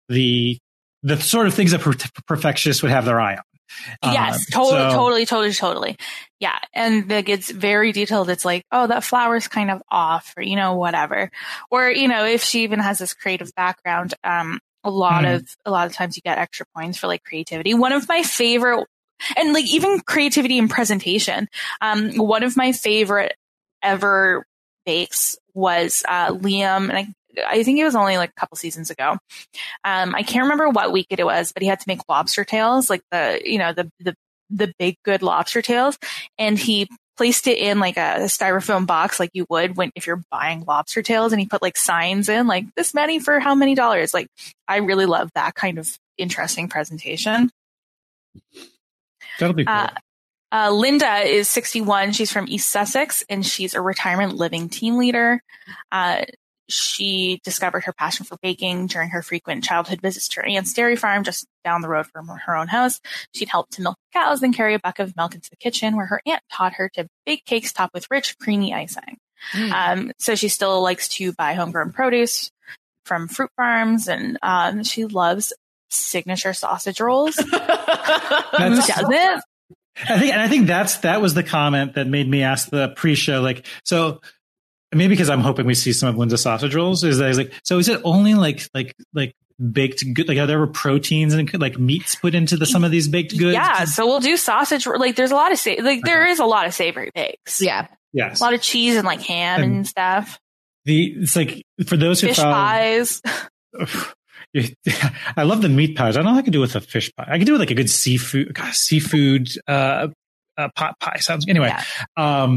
sort of things that perfectionists would have their eye on.
Yes, totally. Yeah. And it gets very detailed. It's like, oh, that flower's kind of off, or, whatever. Or, if she even has this creative background, a lot of times you get extra points for like creativity. One of my favorite, and like even creativity in presentation. One of my favorite ever bakes was Liam, and I think it was only like a couple seasons ago. I can't remember what week it was, but he had to make lobster tails, like the big good lobster tails, and he placed it in like a styrofoam box, like you would if you're buying lobster tails, and he put like signs in, like this many for how many dollars. Like I really love that kind of interesting presentation.
That'll be cool.
Linda is 61. She's from East Sussex, and she's a retirement living team leader. She discovered her passion for baking during her frequent childhood visits to her aunt's dairy farm just down the road from her own house. She'd help to milk cows, then carry a bucket of milk into the kitchen, where her aunt taught her to bake cakes topped with rich, creamy icing. So she still likes to buy homegrown produce from fruit farms, and she loves signature sausage rolls. Who doesn't?
I think that was the comment that made me ask the pre-show, like, so maybe because I'm hoping we see some of Linda's sausage rolls, is that he's like, so is it only like baked good? Like, are there proteins and like meats put into some of these baked goods?
Yeah. So we'll do sausage. Like there's a lot of, there is a lot of savory bakes.
Yeah.
Yes.
A lot of cheese and like ham and stuff.
It's like, for those who
fish pies.
I love the meat pies. I don't know how I can do with a fish pie. I can do with like a good seafood pot pie. Sounds anyway. Yeah.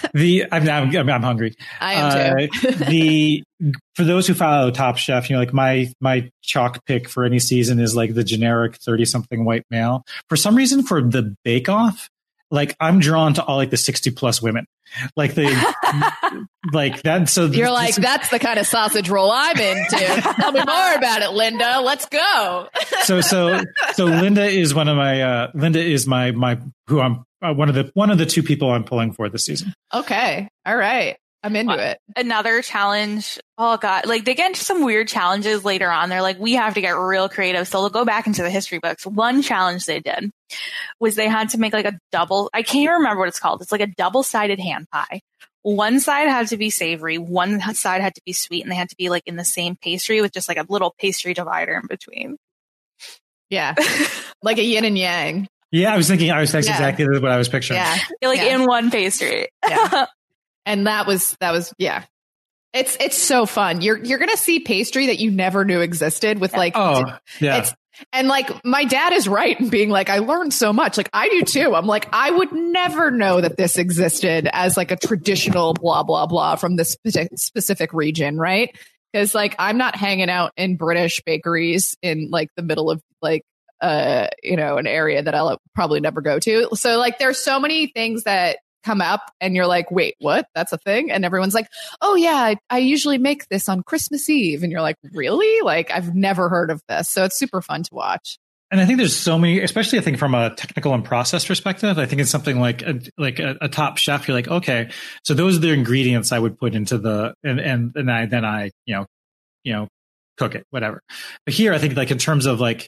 I'm hungry.
I am
too. For those who follow Top Chef, like my chalk pick for any season is like the generic 30-something white male. For some reason, for the Bake Off, like I'm drawn to all like the 60+ women. Like they like that. So
you're like, that's the kind of sausage roll I'm into. Tell me more about it, Linda. Let's go.
So Linda is one of my who I'm one of the two people I'm pulling for this season.
Okay. All right. I'm into it.
Another challenge. Oh God. Like they get into some weird challenges later on. They're like, we have to get real creative. So they'll go back into the history books. One challenge they did was they had to make like a double, I can't remember what it's called. It's like a double-sided hand pie. One side had to be savory. One side had to be sweet, and they had to be like in the same pastry with just like a little pastry divider in between.
Yeah. Like a yin and yang.
Yeah. That's exactly what I was picturing.
Yeah. In one pastry.
Yeah. And that was yeah. It's so fun. You're gonna see pastry that you never knew existed with like and like my dad is right in being like, I learned so much. Like I do too. I'm like, I would never know that this existed as like a traditional blah blah blah from this specific region, right? Because like I'm not hanging out in British bakeries in like the middle of like an area that I'll probably never go to. So like there's so many things that come up and you're like, wait, what? That's a thing? And everyone's like, oh yeah, I usually make this on Christmas Eve. And you're like, really? Like I've never heard of this. So it's super fun to watch.
And I think there's so many, especially I think from a technical and process perspective, I think it's something like a Top Chef. You're like, okay, so those are the ingredients I would put into and then I cook it, whatever. But here I think like in terms of like,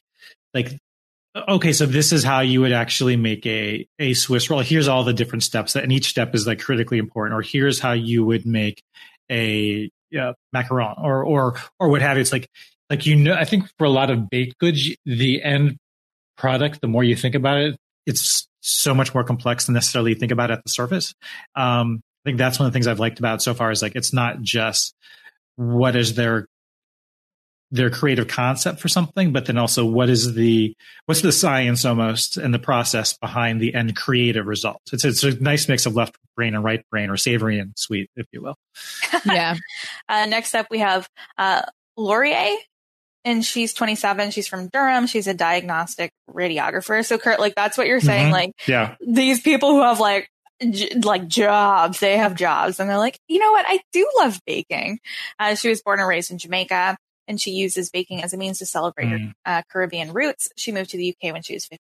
okay, so this is how you would actually make a Swiss roll. Here's all the different steps, and each step is like critically important. Or here's how you would make a macaron, or what have you. It's like I think for a lot of baked goods, the end product, the more you think about it, it's so much more complex than necessarily think about at the surface. I think that's one of the things I've liked about it so far is like, it's not just what is their creative concept for something, but then also what's the science almost and the process behind the end creative result. It's a nice mix of left brain and right brain, or savory and sweet, if you will.
Yeah. Next up, we have Laurier, and she's 27. She's from Durham. She's a diagnostic radiographer. So Kurt, like, that's what you're saying.
Mm-hmm.
Like,
yeah,
these people who have like jobs, they have jobs, and they're like, you know what? I do love baking. She was born and raised in Jamaica, and she uses baking as a means to celebrate her Caribbean roots. She moved to the UK when she was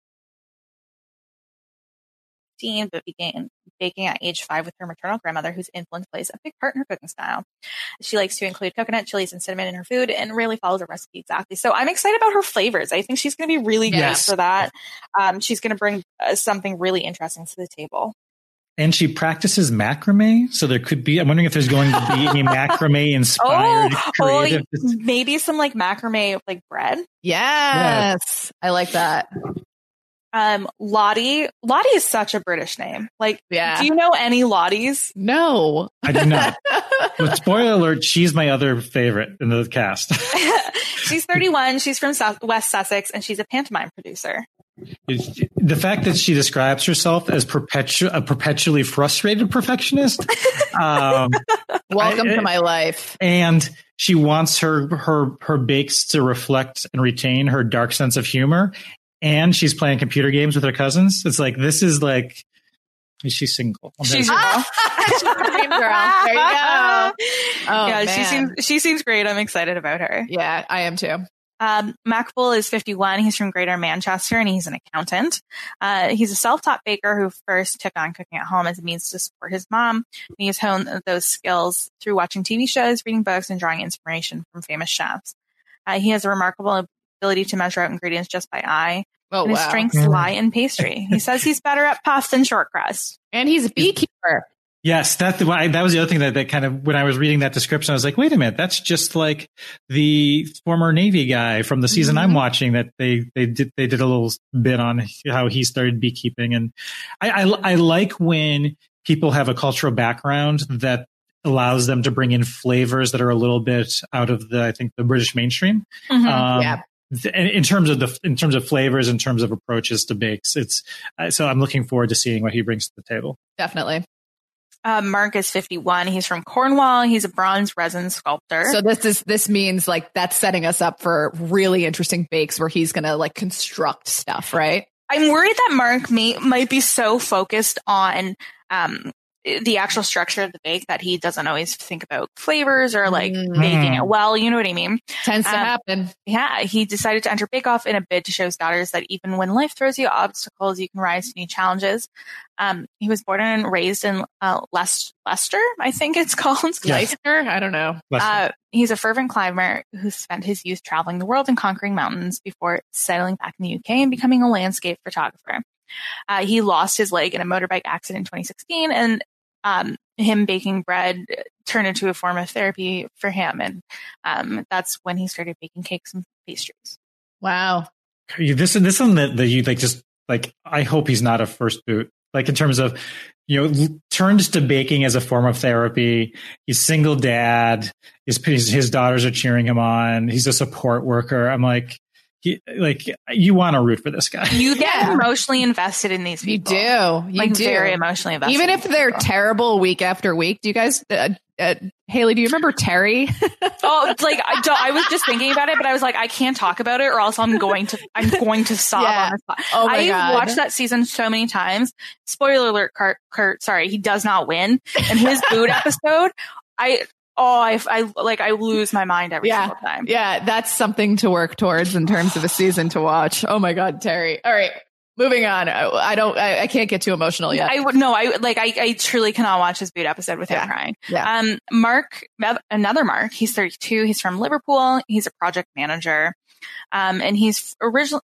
15, but began baking at age 5 with her maternal grandmother, whose influence plays a big part in her cooking style. She likes to include coconut, chilies, and cinnamon in her food, and rarely follows a recipe exactly. So I'm excited about her flavors. I think she's going to be really good for that. She's going to bring something really interesting to the table. And
she practices macrame, so there could be. I'm wondering if there's going to be any macrame inspired creative.
Maybe some like macrame like bread.
Yes, I like that.
Lottie is such a British name. Like, do you know any Lotties?
No,
I do not. But spoiler alert, she's my other favorite in the cast.
She's 31. She's from West Sussex, and she's a pantomime producer.
The fact that she describes herself as a perpetually frustrated perfectionist.
Welcome to my life.
And she wants her bakes to reflect and retain her dark sense of humor. And she's playing computer games with her cousins. It's like, this is like, is she single?
She's your girl.
She's a dream girl. There you go. Oh,
yeah,
man.
She seems great. I'm excited about her.
Yeah, I am too.
Macbull is 51. He's from Greater Manchester, and he's an accountant. He's a self-taught baker who first took on cooking at home as a means to support his mom. And he's honed those skills through watching TV shows, reading books, and drawing inspiration from famous chefs. He has a remarkable ability to measure out ingredients just by eye.
Oh,
and his strengths lie in pastry. He says he's better at puffs than short crust.
And he's a beekeeper.
Yes, that was the other thing that kind of, when I was reading that description, I was like, wait a minute, that's just like the former Navy guy from the season I'm watching that they did a little bit on how he started beekeeping. And I like when people have a cultural background that allows them to bring in flavors that are a little bit out of the British mainstream.
Yeah.
In terms of flavors, in terms of approaches to bakes, so I'm looking forward to seeing what he brings to the table.
Definitely.
Mark is 51. He's from Cornwall. He's a bronze resin sculptor.
So this means like that's setting us up for really interesting bakes where he's going to like construct stuff, right?
I'm worried that Mark might be so focused on the actual structure of the bake that he doesn't always think about flavors or like baking it well. You know what I mean?
Tends to happen.
Yeah. He decided to enter Bake Off in a bid to show his daughters that even when life throws you obstacles, you can rise to new challenges. He was born and raised in Leicester, I think it's called.
Leicester? I don't know.
He's a fervent climber who spent his youth traveling the world and conquering mountains before settling back in the UK and becoming a landscape photographer. He lost his leg in a motorbike accident in 2016, and him baking bread turned into a form of therapy for him. And that's when he started baking cakes and pastries.
Wow.
This one that you like, just like, I hope he's not a first boot, like in terms of, turns to baking as a form of therapy. He's single dad. His daughters are cheering him on. He's a support worker. I'm like, you want to root for this guy.
You get emotionally invested in these people.
You do.
Very emotionally invested.
Even if they're terrible week after week. Do you guys, Haley, do you remember Terry?
I was just thinking about it, but I was like, I can't talk about it or else I'm going to sob on the spot.
Oh my God.
I've watched that season so many times. Spoiler alert, Kurt, sorry, he does not win. And his boot episode, I lose my mind every single time.
Yeah, that's something to work towards in terms of a season to watch. Oh my God, Terry. All right, moving on. I can't get too emotional yet.
I truly cannot watch his boot episode without crying.
Yeah.
Mark, another Mark, he's 32. He's from Liverpool. He's a project manager. And he's originally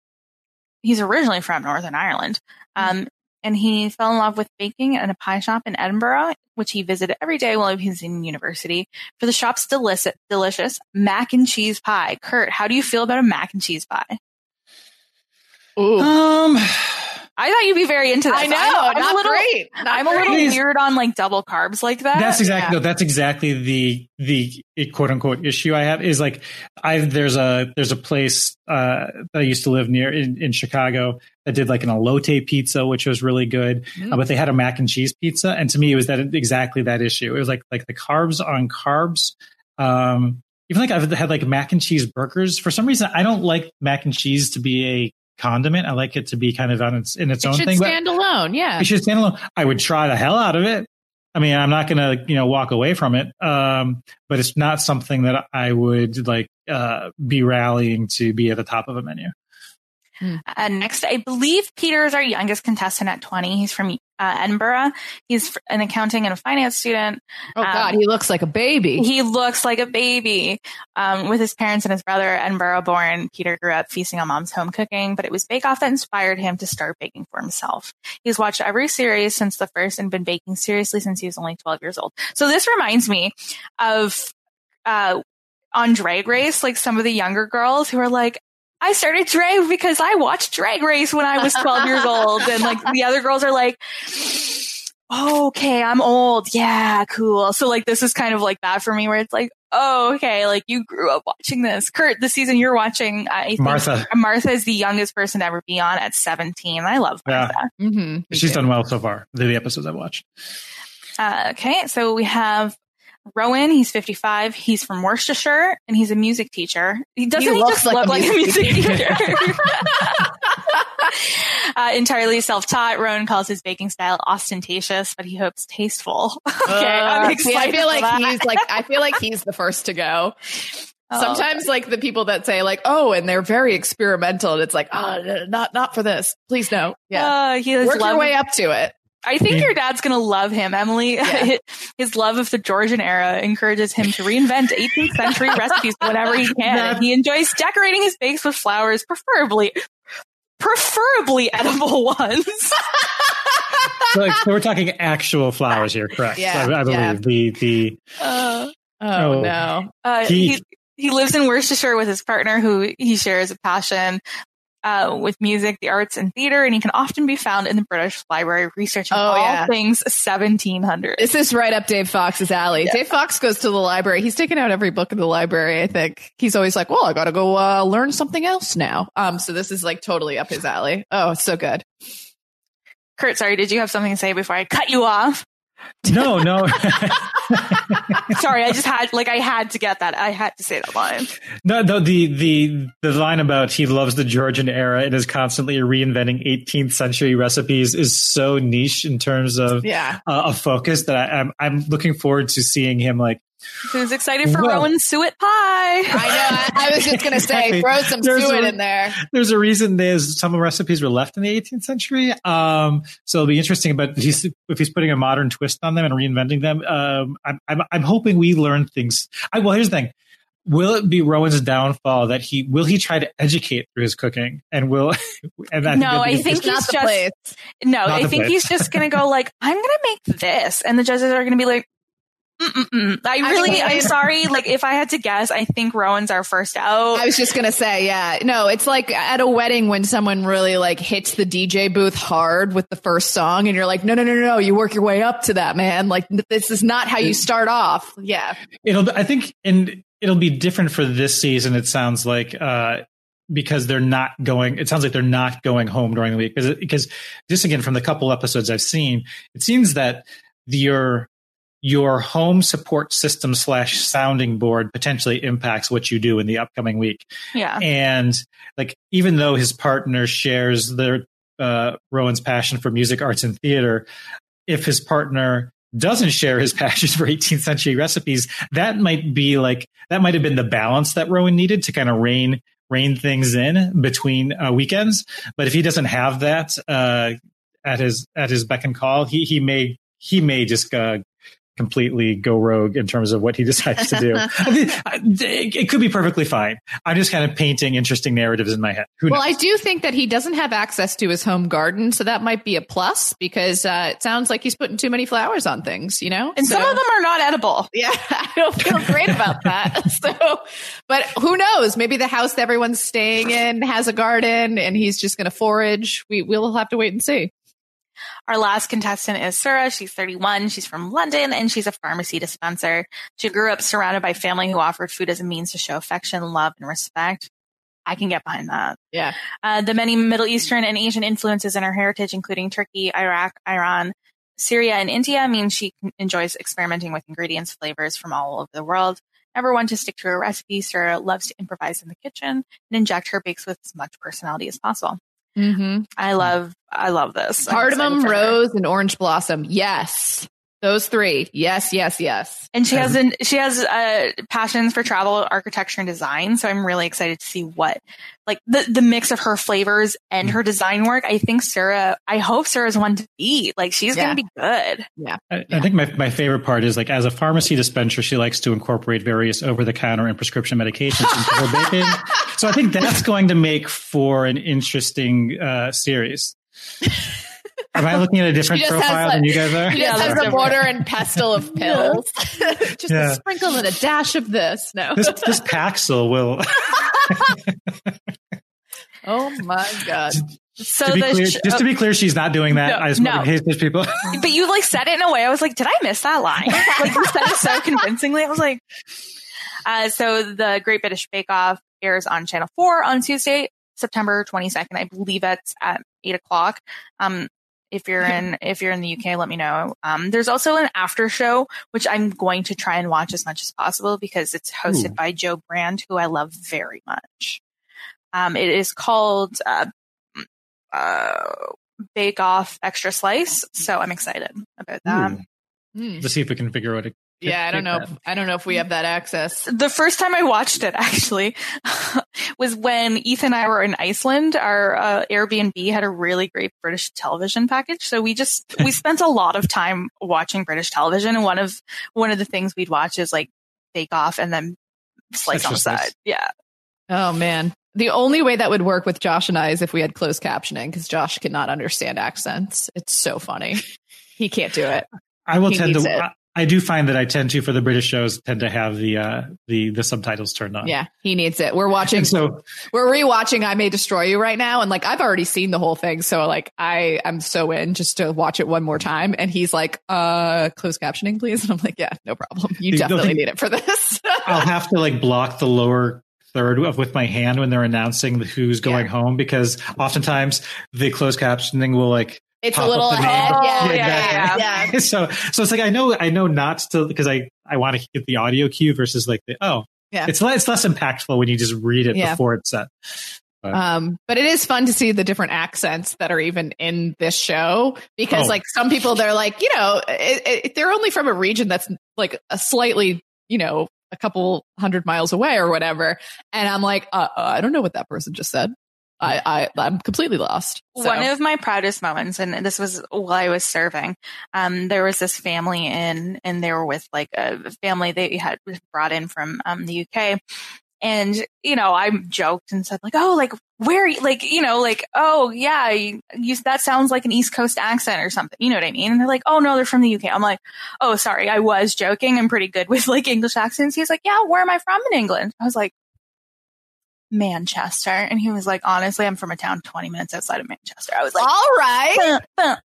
from Northern Ireland. And he fell in love with baking in a pie shop in Edinburgh, which he visited every day while he was in university. For the shop's delicious mac and cheese pie. Kurt, how do you feel about a mac and cheese pie?
Ooh.
I thought you'd be very into this.
I know,
I'm
great.
I'm a little weird on like double carbs like that.
That's exactly the quote unquote issue I have is like there's a place that I used to live near in Chicago that did like an elote pizza, which was really good, but they had a mac and cheese pizza, and to me it was exactly that issue. It was like the carbs on carbs. Even like I've had like mac and cheese burgers. For some reason, I don't like mac and cheese to be a condiment. I like it to be kind of in its own thing.
It should stand alone. Yeah.
It should stand alone. I would try the hell out of it. I mean, I'm not going to, walk away from it. But it's not something that I would like, be rallying to be at the top of a menu.
Next, I believe Peter is our youngest contestant at 20. He's from Edinburgh. He's an accounting and a finance student.
Oh, God, he looks like a baby.
He looks like a baby. With his parents and his brother, Edinburgh born, Peter grew up feasting on mom's home cooking, but it was Bake Off that inspired him to start baking for himself. He's watched every series since the first and been baking seriously since he was only 12 years old. So this reminds me of on Drag Race, like some of the younger girls who are like, I started drag because I watched Drag Race when I was 12 years old. And like the other girls are like, oh, okay, I'm old. Yeah, cool. So like this is kind of like that for me where it's like, oh, okay, like you grew up watching this. Kurt, the season you're watching, I think Martha is the youngest person to ever be on at 17. I love Martha.
Yeah. Mm-hmm. She's done well so far, the episodes I've watched.
Okay, so we have Rowan, he's 55. He's from Worcestershire, and he's a music teacher. He just look like a music teacher. Entirely self-taught. Rowan calls his baking style ostentatious, but he hopes tasteful. Okay, I'm excited.
I feel like he's the first to go. Sometimes like the people that say like, oh, and they're very experimental, and it's like, oh, not for this. Please no. Yeah, work your way up to it.
I think your dad's going to love him, Emily. Yeah. His love of the Georgian era encourages him to reinvent 18th century recipes whenever he can. He enjoys decorating his bakes with flowers, preferably edible ones.
So we're talking actual flowers here, correct?
Yeah,
I believe
no.
He lives in Worcestershire with his partner, who he shares a passion with music, the arts, and theater, and he can often be found in the British Library researching all things 1700.
This is right up Dave Fox's alley. Yeah. Dave Fox goes to the library. He's taken out every book in the library, I think. He's always like, well, I gotta go learn something else now. So this is like totally up his alley. Oh, it's so good.
Kurt, sorry, did you have something to say before I cut you off?
No.
Sorry, I had to get that. I had to say that line.
No, the line about he loves the Georgian era and is constantly reinventing 18th century recipes is so niche in terms of a focus that I'm looking forward to seeing him like.
Who's excited for Rowan's suet pie?
I know. I was just going to say, throw some suet in there.
There's a reason some recipes were left in the 18th century. So it'll be interesting about if he's putting a modern twist on them and reinventing them. I'm hoping we learn things. Here's the thing. Will it be Rowan's downfall that he try to educate through his cooking
I think he's just going to go like, I'm going to make this. And the judges are going to be like, I'm sorry. Like, if I had to guess, I think Rowan's our first out.
I was just going to say, yeah. No, it's like at a wedding when someone really like hits the DJ booth hard with the first song and you're like, no. You work your way up to that, man. Like, this is not how you start off. Yeah. It'll
be different for this season. It sounds like, because it sounds like they're not going home during the week because just again, from the couple episodes I've seen, it seems that your home support system / sounding board potentially impacts what you do in the upcoming week.
Yeah.
And like, even though his partner shares Rowan's passion for music, arts, and theater, if his partner doesn't share his passion for 18th century recipes, that might have been the balance that Rowan needed to kind of rein things in between weekends. But if he doesn't have that at his beck and call, he may just completely go rogue in terms of what he decides to do. I mean, it could be perfectly fine. I'm just kind of painting interesting narratives in my head. Who knows?
Well, I do think that he doesn't have access to his home garden, so that might be a plus because it sounds like he's putting too many flowers on things, you know?
And some of them are not edible.
Yeah, I don't feel great about that. But who knows? Maybe the house that everyone's staying in has a garden and he's just going to forage. We'll have to wait and see.
Our last contestant is Sura. She's 31. She's from London, and she's a pharmacy dispenser. She grew up surrounded by family who offered food as a means to show affection, love, and respect. I can get behind that.
Yeah.
The many Middle Eastern and Asian influences in her heritage, including Turkey, Iraq, Iran, Syria, and India, means she enjoys experimenting with ingredients, flavors from all over the world. Never one to stick to a recipe, Sura loves to improvise in the kitchen and inject her bakes with as much personality as possible.
Mm-hmm.
I love this.
Cardamom, rose, and orange blossom. Yes. Those three. Yes, yes, yes.
And she has passions for travel, architecture, and design. So I'm really excited to see what, like, the mix of her flavors and her design work. I hope Sura's one to beat. Like, she's going to be good.
Yeah.
I think my favorite part is, like, as a pharmacy dispenser, she likes to incorporate various over-the-counter and prescription medications into her baking. So I think that's going to make for an interesting series. Am I looking at a different profile than you guys are?
She just has a mortar and pestle of pills. Just a sprinkle and a dash of this. No.
This Paxil will.
Oh my God.
So
to be clear, she's not doing that. I just want to hate those people.
But you, like, said it in a way I was like, did I miss that line? Like, you said it so convincingly. I was like, so the Great British Bake Off airs on Channel 4 on Tuesday, September 22nd. I believe it's at 8:00. If you're in the UK, let me know. There's also an after show, which I'm going to try and watch as much as possible because it's hosted by Joe Brand, who I love very much. It is called Bake Off Extra Slice, so I'm excited about that.
Let's see if we can figure out
I don't know if we have that access.
The first time I watched it, actually, was when Ethan and I were in Iceland. Our Airbnb had a really great British television package, so we spent a lot of time watching British television. And one of the things we'd watch is, like, Bake Off and then Slice on the side. Yeah.
Oh man, the only way that would work with Josh and I is if we had closed captioning, because Josh cannot understand accents. It's so funny. He can't do it.
I do find that I tend to, for the British shows, tend to have the subtitles turned on.
Yeah, he needs it. We're rewatching I May Destroy You right now, and, like, I've already seen the whole thing, so, like, I'm so in just to watch it one more time. And he's like, closed captioning, please. And I'm like, yeah, no problem. You definitely need it for this.
I'll have to, like, block the lower third with my hand when they're announcing who's going home, because oftentimes the closed captioning will, like,
it's a little ahead. Yeah.
So it's like, I know not to, because I want to get the audio cue versus, like, it's less impactful when you just read it before it's set.
But it is fun to see the different accents that are even in this show, because like, some people, they're like, you know, they're only from a region that's, like, a slightly, you know, a couple 100 miles away or whatever. And I'm like, I don't know what that person just said. I'm completely lost. So.
One of my proudest moments, and this was while I was serving, there was this family and they were with, like, a family they had brought in from the UK. And, you know, I joked and said, like, oh, like, where, like, you know, like, oh, yeah, that sounds like an East Coast accent or something. You know what I mean? And they're like, oh, no, they're from the UK. I'm like, oh, sorry, I was joking. I'm pretty good with, like, English accents. He's like, yeah, where am I from in England? I was like, Manchester. And he was like, honestly, I'm from a town 20 minutes outside of Manchester. I was like,
all right.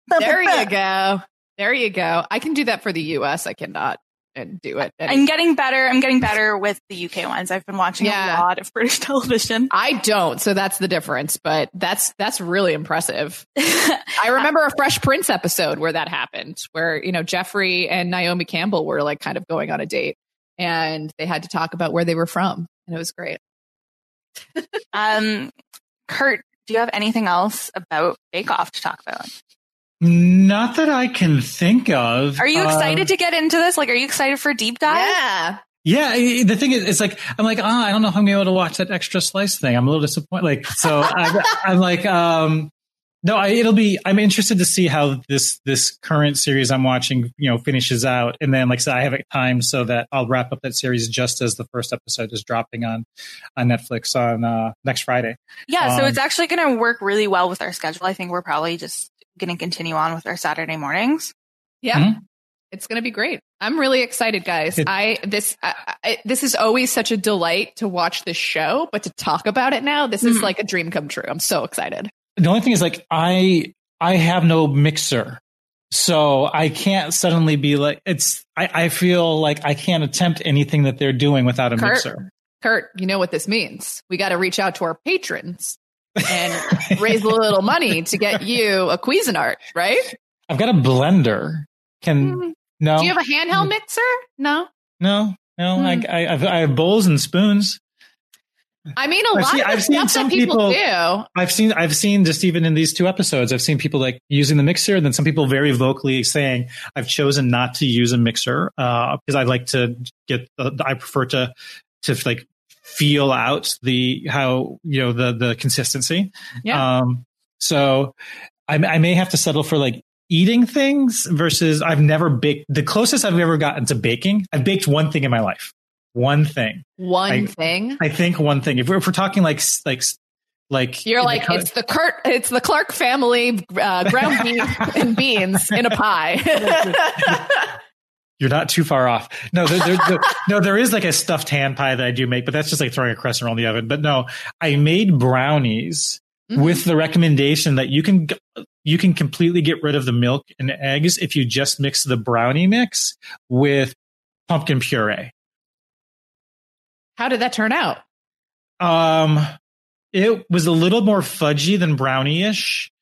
There you go. I can do that for the US. I cannot do it.
I'm getting better with the UK ones. I've been watching a lot of British television.
I don't. So that's the difference. But that's really impressive. I remember a Fresh Prince episode where that happened, where, you know, Jeffrey and Naomi Campbell were, like, kind of going on a date, and they had to talk about where they were from. And it was great.
Kurt, do you have anything else about Bake Off to talk about?
Not that I can think of.
Are you excited to get into this? Like, are you excited for a deep dive?
Yeah. The thing is, it's like, I'm like, I don't know if I'm going to be able to watch that Extra Slice thing. I'm a little disappointed. Like, so I'm like, No, I'm interested to see how this current series I'm watching, finishes out. And then, like I said, I have it timed so that I'll wrap up that series just as the first episode is dropping on Netflix on next Friday.
Yeah. So it's actually going to work really well with our schedule. I think we're probably just going to continue on with our Saturday mornings.
Yeah. Mm-hmm. It's going to be great. I'm really excited, guys. This is always such a delight to watch this show, but to talk about it now, this is like a dream come true. I'm so excited.
The only thing is, like, I have no mixer, so I can't suddenly be like, I feel like I can't attempt anything that they're doing without a mixer.
Kurt, you know what this means. We got to reach out to our patrons and raise a little money to get you a Cuisinart, right?
I've got a blender. No.
Do you have a handheld mixer? No.
I have bowls and spoons.
I mean, I've seen some people do.
I've seen just even in these 2 episodes, I've seen people like using the mixer, and then some people very vocally saying, "I've chosen not to use a mixer because I like to I prefer to like feel out the consistency."
Yeah.
So I may have to settle for like eating things versus I've never baked. The closest I've ever gotten to baking, I've baked one thing in my life. One thing.
I
think one thing. If we're talking like
you're like, it's the Clark family ground beef and beans in a pie.
You're not too far off. No, there is like a stuffed hand pie that I do make, but that's just like throwing a crescent roll in the oven. But no, I made brownies with the recommendation that you can completely get rid of the milk and eggs if you just mix the brownie mix with pumpkin puree.
How did that turn out?
It was a little more fudgy than brownie-ish.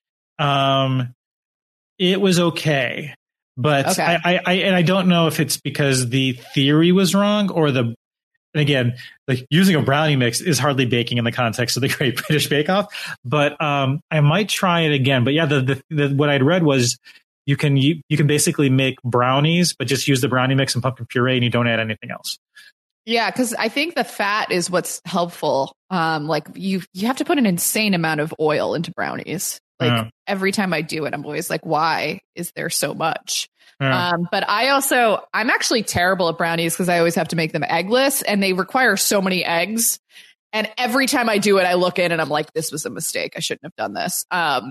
It was okay, but okay. I don't know if it's because the theory was wrong or and again, like using a brownie mix is hardly baking in the context of the Great British Bake Off, but I might try it again. But yeah, the what I'd read was you can basically make brownies, but just use the brownie mix and pumpkin puree, and you don't add anything else.
Yeah, because I think the fat is what's helpful. Like you have to put an insane amount of oil into brownies. Like every time I do it, I'm always like, why is there so much? But I'm actually terrible at brownies because I always have to make them eggless and they require so many eggs. And every time I do it, I look in and I'm like, this was a mistake. I shouldn't have done this.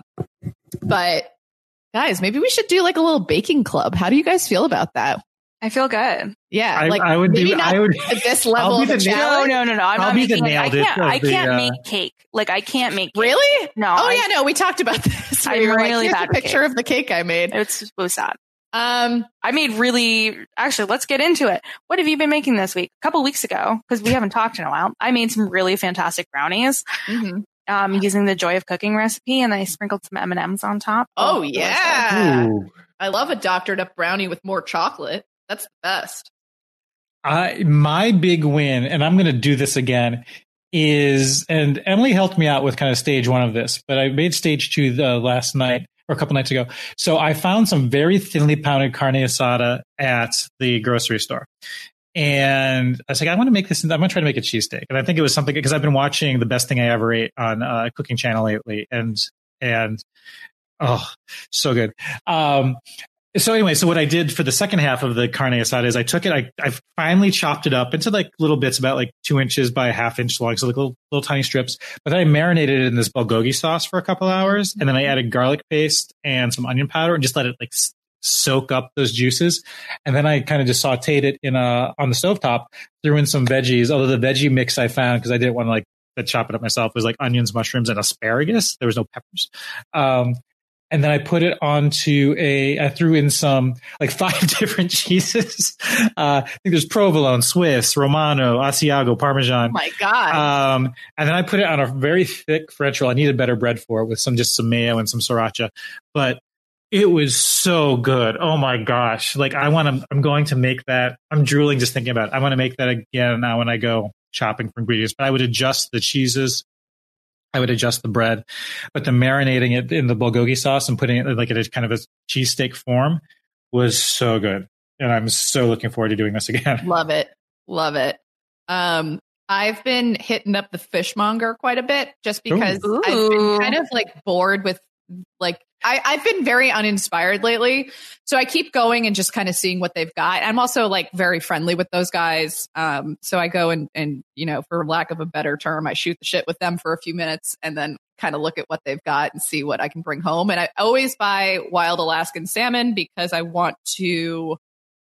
But guys, maybe we should do like a little baking club. How do you guys feel about that?
I feel good.
Yeah,
I would maybe
not at this level.
No. I'm not making it. I can't make cake. Like I can't make cake.
Really?
No.
No. We talked about this.
I'm really bad.
Picture of the cake I made.
It's so sad. I made actually, let's get into it. What have you been making this week? A couple weeks ago, because we haven't talked in a while, I made some really fantastic brownies. Using the Joy of Cooking recipe, and I sprinkled some M&Ms on top.
Oh yeah. Ooh. I love a doctored up brownie with more chocolate. That's the best.
My big win, and I'm going to do this again, is, and Emily helped me out with kind of stage 1 of this, but I made stage 2 last night or a couple nights ago. So I found some very thinly pounded carne asada at the grocery store. And I was like, I want to make this. I'm going to try to make a cheesesteak. And I think it was something because I've been watching The Best Thing I Ever Ate on Cooking Channel lately. And oh, so good. So anyway, so what I did for the second half of the carne asada is I took it, I finally chopped it up into like little bits about like 2 inches by a ½ inch long. So like little tiny strips, but then I marinated it in this bulgogi sauce for a couple hours. And then I added garlic paste and some onion powder and just let it like soak up those juices. And then I kind of just sauteed it on the stovetop, threw in some veggies. Although the veggie mix I found, because I didn't want to like chop it up myself, was like onions, mushrooms, and asparagus. There was no peppers. And then I put it onto I threw in some like 5 different cheeses. I think there's provolone, Swiss, Romano, Asiago, Parmesan.
Oh my God.
And then I put it on a very thick French roll. I needed better bread for it with some mayo and some sriracha, but it was so good. Oh my gosh. Like I'm going to make that. I'm drooling just thinking about it. I want to make that again now when I go shopping for ingredients, but I would adjust the cheeses. I would adjust the bread, but the marinating it in the bulgogi sauce and putting it like in a kind of a cheesesteak form was so good. And I'm so looking forward to doing this again.
Love it. I've been hitting up the fishmonger quite a bit just because I've been kind of like bored with like I've been very uninspired lately. So I keep going and just kind of seeing what they've got. I'm also like very friendly with those guys. So I go and, for lack of a better term, I shoot the shit with them for a few minutes and then kind of look at what they've got and see what I can bring home. And I always buy wild Alaskan salmon because I want to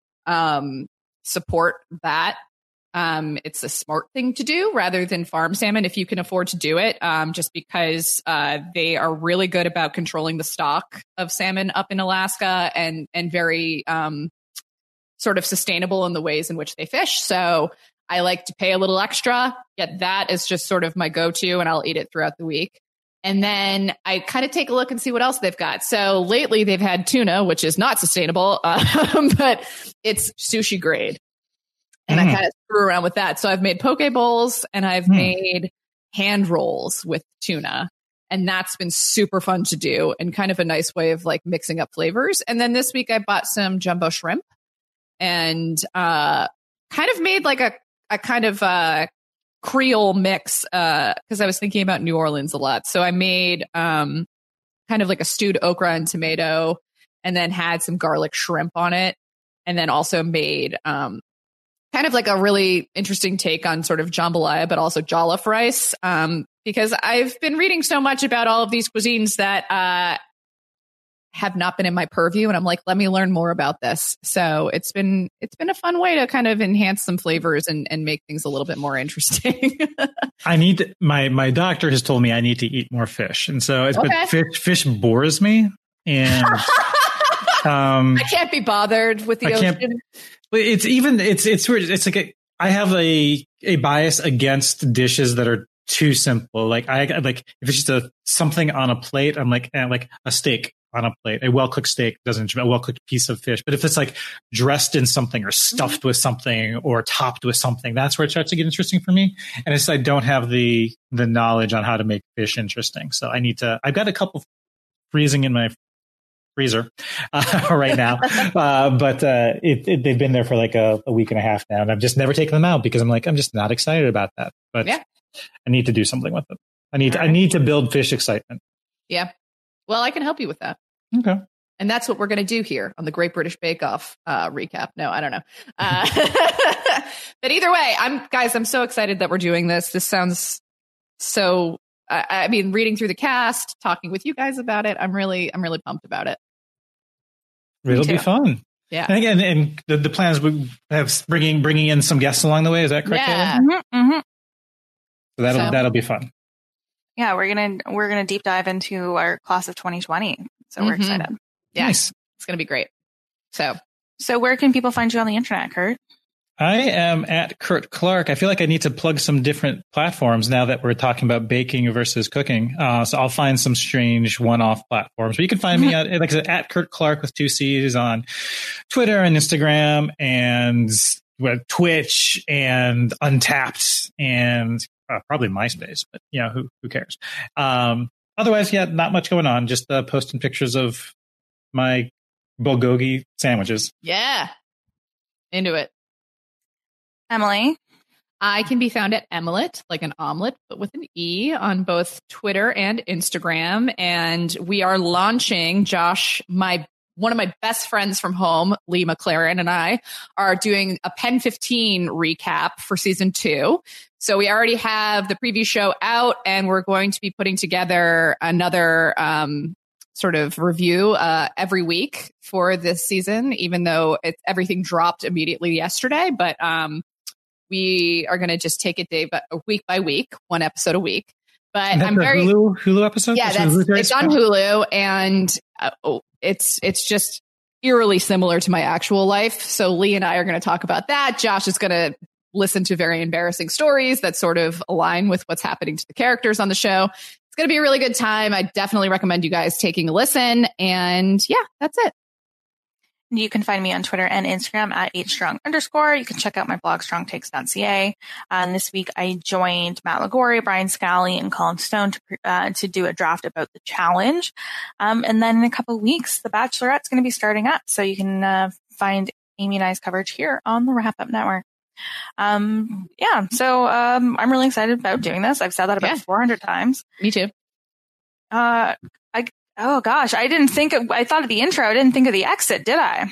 support that. It's a smart thing to do rather than farm salmon if you can afford to do it, just because they are really good about controlling the stock of salmon up in Alaska and very sort of sustainable in the ways in which they fish. So I like to pay a little extra, get that as just sort of my go-to, and I'll eat it throughout the week. And then I kind of take a look and see what else they've got. So lately they've had tuna, which is not sustainable, but it's sushi grade. And I kind of screw around with that. So I've made poke bowls and I've made hand rolls with tuna. And that's been super fun to do and kind of a nice way of like mixing up flavors. And then this week I bought some jumbo shrimp and kind of made like a kind of Creole mix because I was thinking about New Orleans a lot. So I made kind of like a stewed okra and tomato and then had some garlic shrimp on it. And then also made kind of like a really interesting take on sort of jambalaya, but also jollof rice, because I've been reading so much about all of these cuisines that have not been in my purview, and I'm like, let me learn more about this. So it's been a fun way to kind of enhance some flavors and make things a little bit more interesting.
I need my doctor has told me I need to eat more fish, and so but fish bores me, and
I can't be bothered with the ocean.
It's weird. It's like I have a bias against dishes that are too simple. Like if it's just something on a plate, I'm like a steak on a plate. A well-cooked steak doesn't a well-cooked piece of fish. But if it's like dressed in something or stuffed with something or topped with something, that's where it starts to get interesting for me. And I don't have the knowledge on how to make fish interesting. So I've got a couple freezing in my freezer right now, but they've been there for like a week and a half now, and I've just never taken them out because I'm just not excited about that. But yeah. I need to do something with them. I need to build fish excitement. Yeah.
Well, I can help you with that.
Okay.
And that's what we're going to do here on the Great British Bake Off recap. No, I don't know. But either way, I'm so excited that we're doing this. This sounds so. I mean, reading through the cast, talking with you guys about it, I'm really pumped about it.
It'll be fun.
Yeah.
And the plans we have bringing in some guests along the way. Is that correct?
Yeah.
Mm-hmm.
So that'll be fun.
Yeah, we're gonna deep dive into our class of 2020. So we're excited.
Yeah,
nice.
It's gonna be great. So
where can people find you on the internet, Kurt?
I am at Kurt Clark. I feel like I need to plug some different platforms now that we're talking about baking versus cooking. So I'll find some strange one-off platforms. But you can find me at Kurt Clark with 2 C's on Twitter and Instagram and Twitch and Untapped and probably MySpace. But who cares? Otherwise, not much going on. Just posting pictures of my bulgogi sandwiches.
Yeah, into it.
Emily?
I can be found at Emelet, like an omelet, but with an E, on both Twitter and Instagram. And we are launching, Josh, one of my best friends from home, Lee McLaren, and I are doing a Pen 15 recap for season 2. So we already have the preview show out, and we're going to be putting together another sort of review every week for this season, even though everything dropped immediately yesterday. But we are going to just take it week by week, one episode a week. But I'm very
Hulu episode.
Yeah, it's on Hulu, and it's just eerily similar to my actual life. So Lee and I are going to talk about that. Josh is going to listen to very embarrassing stories that sort of align with what's happening to the characters on the show. It's going to be a really good time. I definitely recommend you guys taking a listen. And yeah, that's it.
You can find me on Twitter and Instagram at @strong_. You can check out my blog, strongtakes.ca. This week, I joined Matt Lagori, Brian Scally, and Colin Stone to do a draft about the challenge. And then in a couple of weeks, The Bachelorette's going to be starting up. So you can find Amy and I's coverage here on the Wrap Up Network. I'm really excited about doing this. I've said that about 400 times.
Me too.
Oh gosh, I thought of the intro. I didn't think of the exit, did I?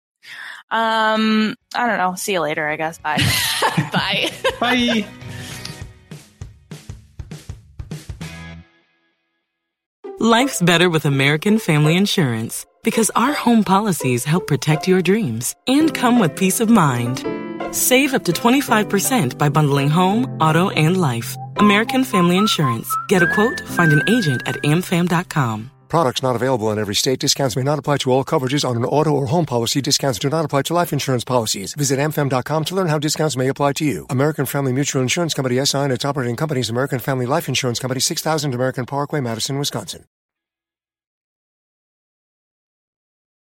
I don't know. See you later, I guess. Bye.
Bye.
Bye.
Life's better with American Family Insurance because our home policies help protect your dreams and come with peace of mind. Save up to 25% by bundling home, auto, and life. American Family Insurance. Get a quote, find an agent at amfam.com.
Products not available in every state. Discounts may not apply to all coverages on an auto or home policy. Discounts do not apply to life insurance policies. Visit amfam.com to learn how discounts may apply to you. American Family Mutual Insurance Company, SI, and its operating companies, American Family Life Insurance Company, 6000 American Parkway, Madison, Wisconsin.